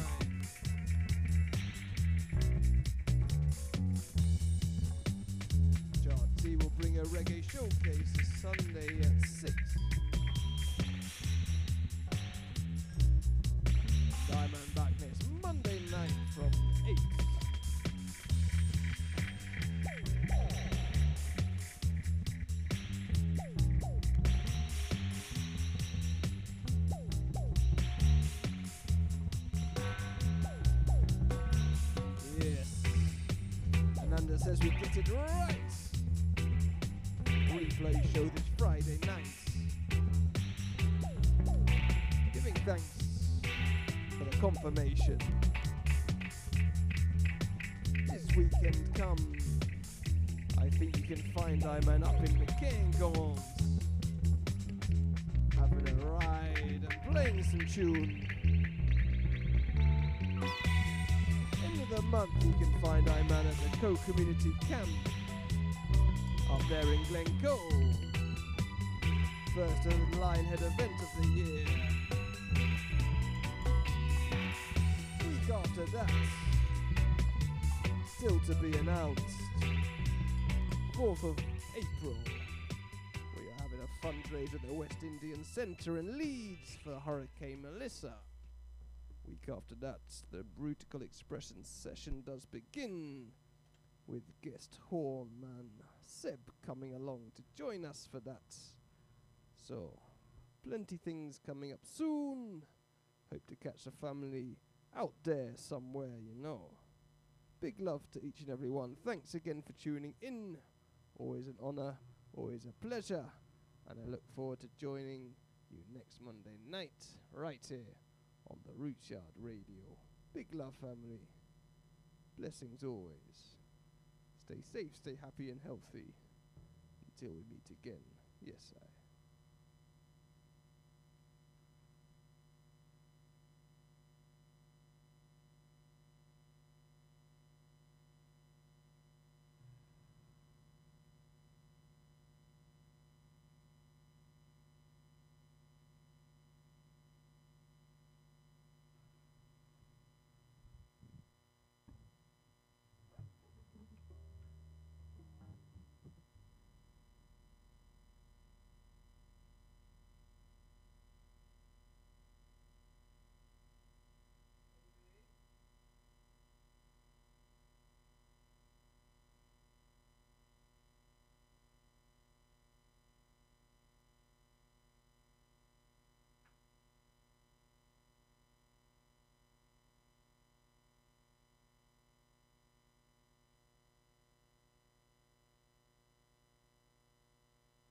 Jarty will bring a reggae showcase this Sunday at 6. Diamond back next Monday night from 8. Yes. Ananda says we get it right. Replay show this Friday night. Giving thanks for the confirmation. This weekend come, I think you can find Iman up in McCain having a ride and playing some tune. End of the month you can find Iman at the Co-Community Camp up there in Glencoe. First Lionhead event of the year. Week after that, still to be announced, 4th of April, we are having a fundraiser at the West Indian Centre in Leeds for Hurricane Melissa. Week after that, the Brutical Expression session does begin, with guest hornman Seb coming along to join us for that. So, plenty things coming up soon. Hope to catch the family out there somewhere, you know. Big love to each and every one. Thanks again for tuning in. Always an honour, always a pleasure. And I look forward to joining you next Monday night, right here on the Roots Yard Radio. Big love, family. Blessings always. Stay safe, stay happy and healthy. Until we meet again. Yes, I.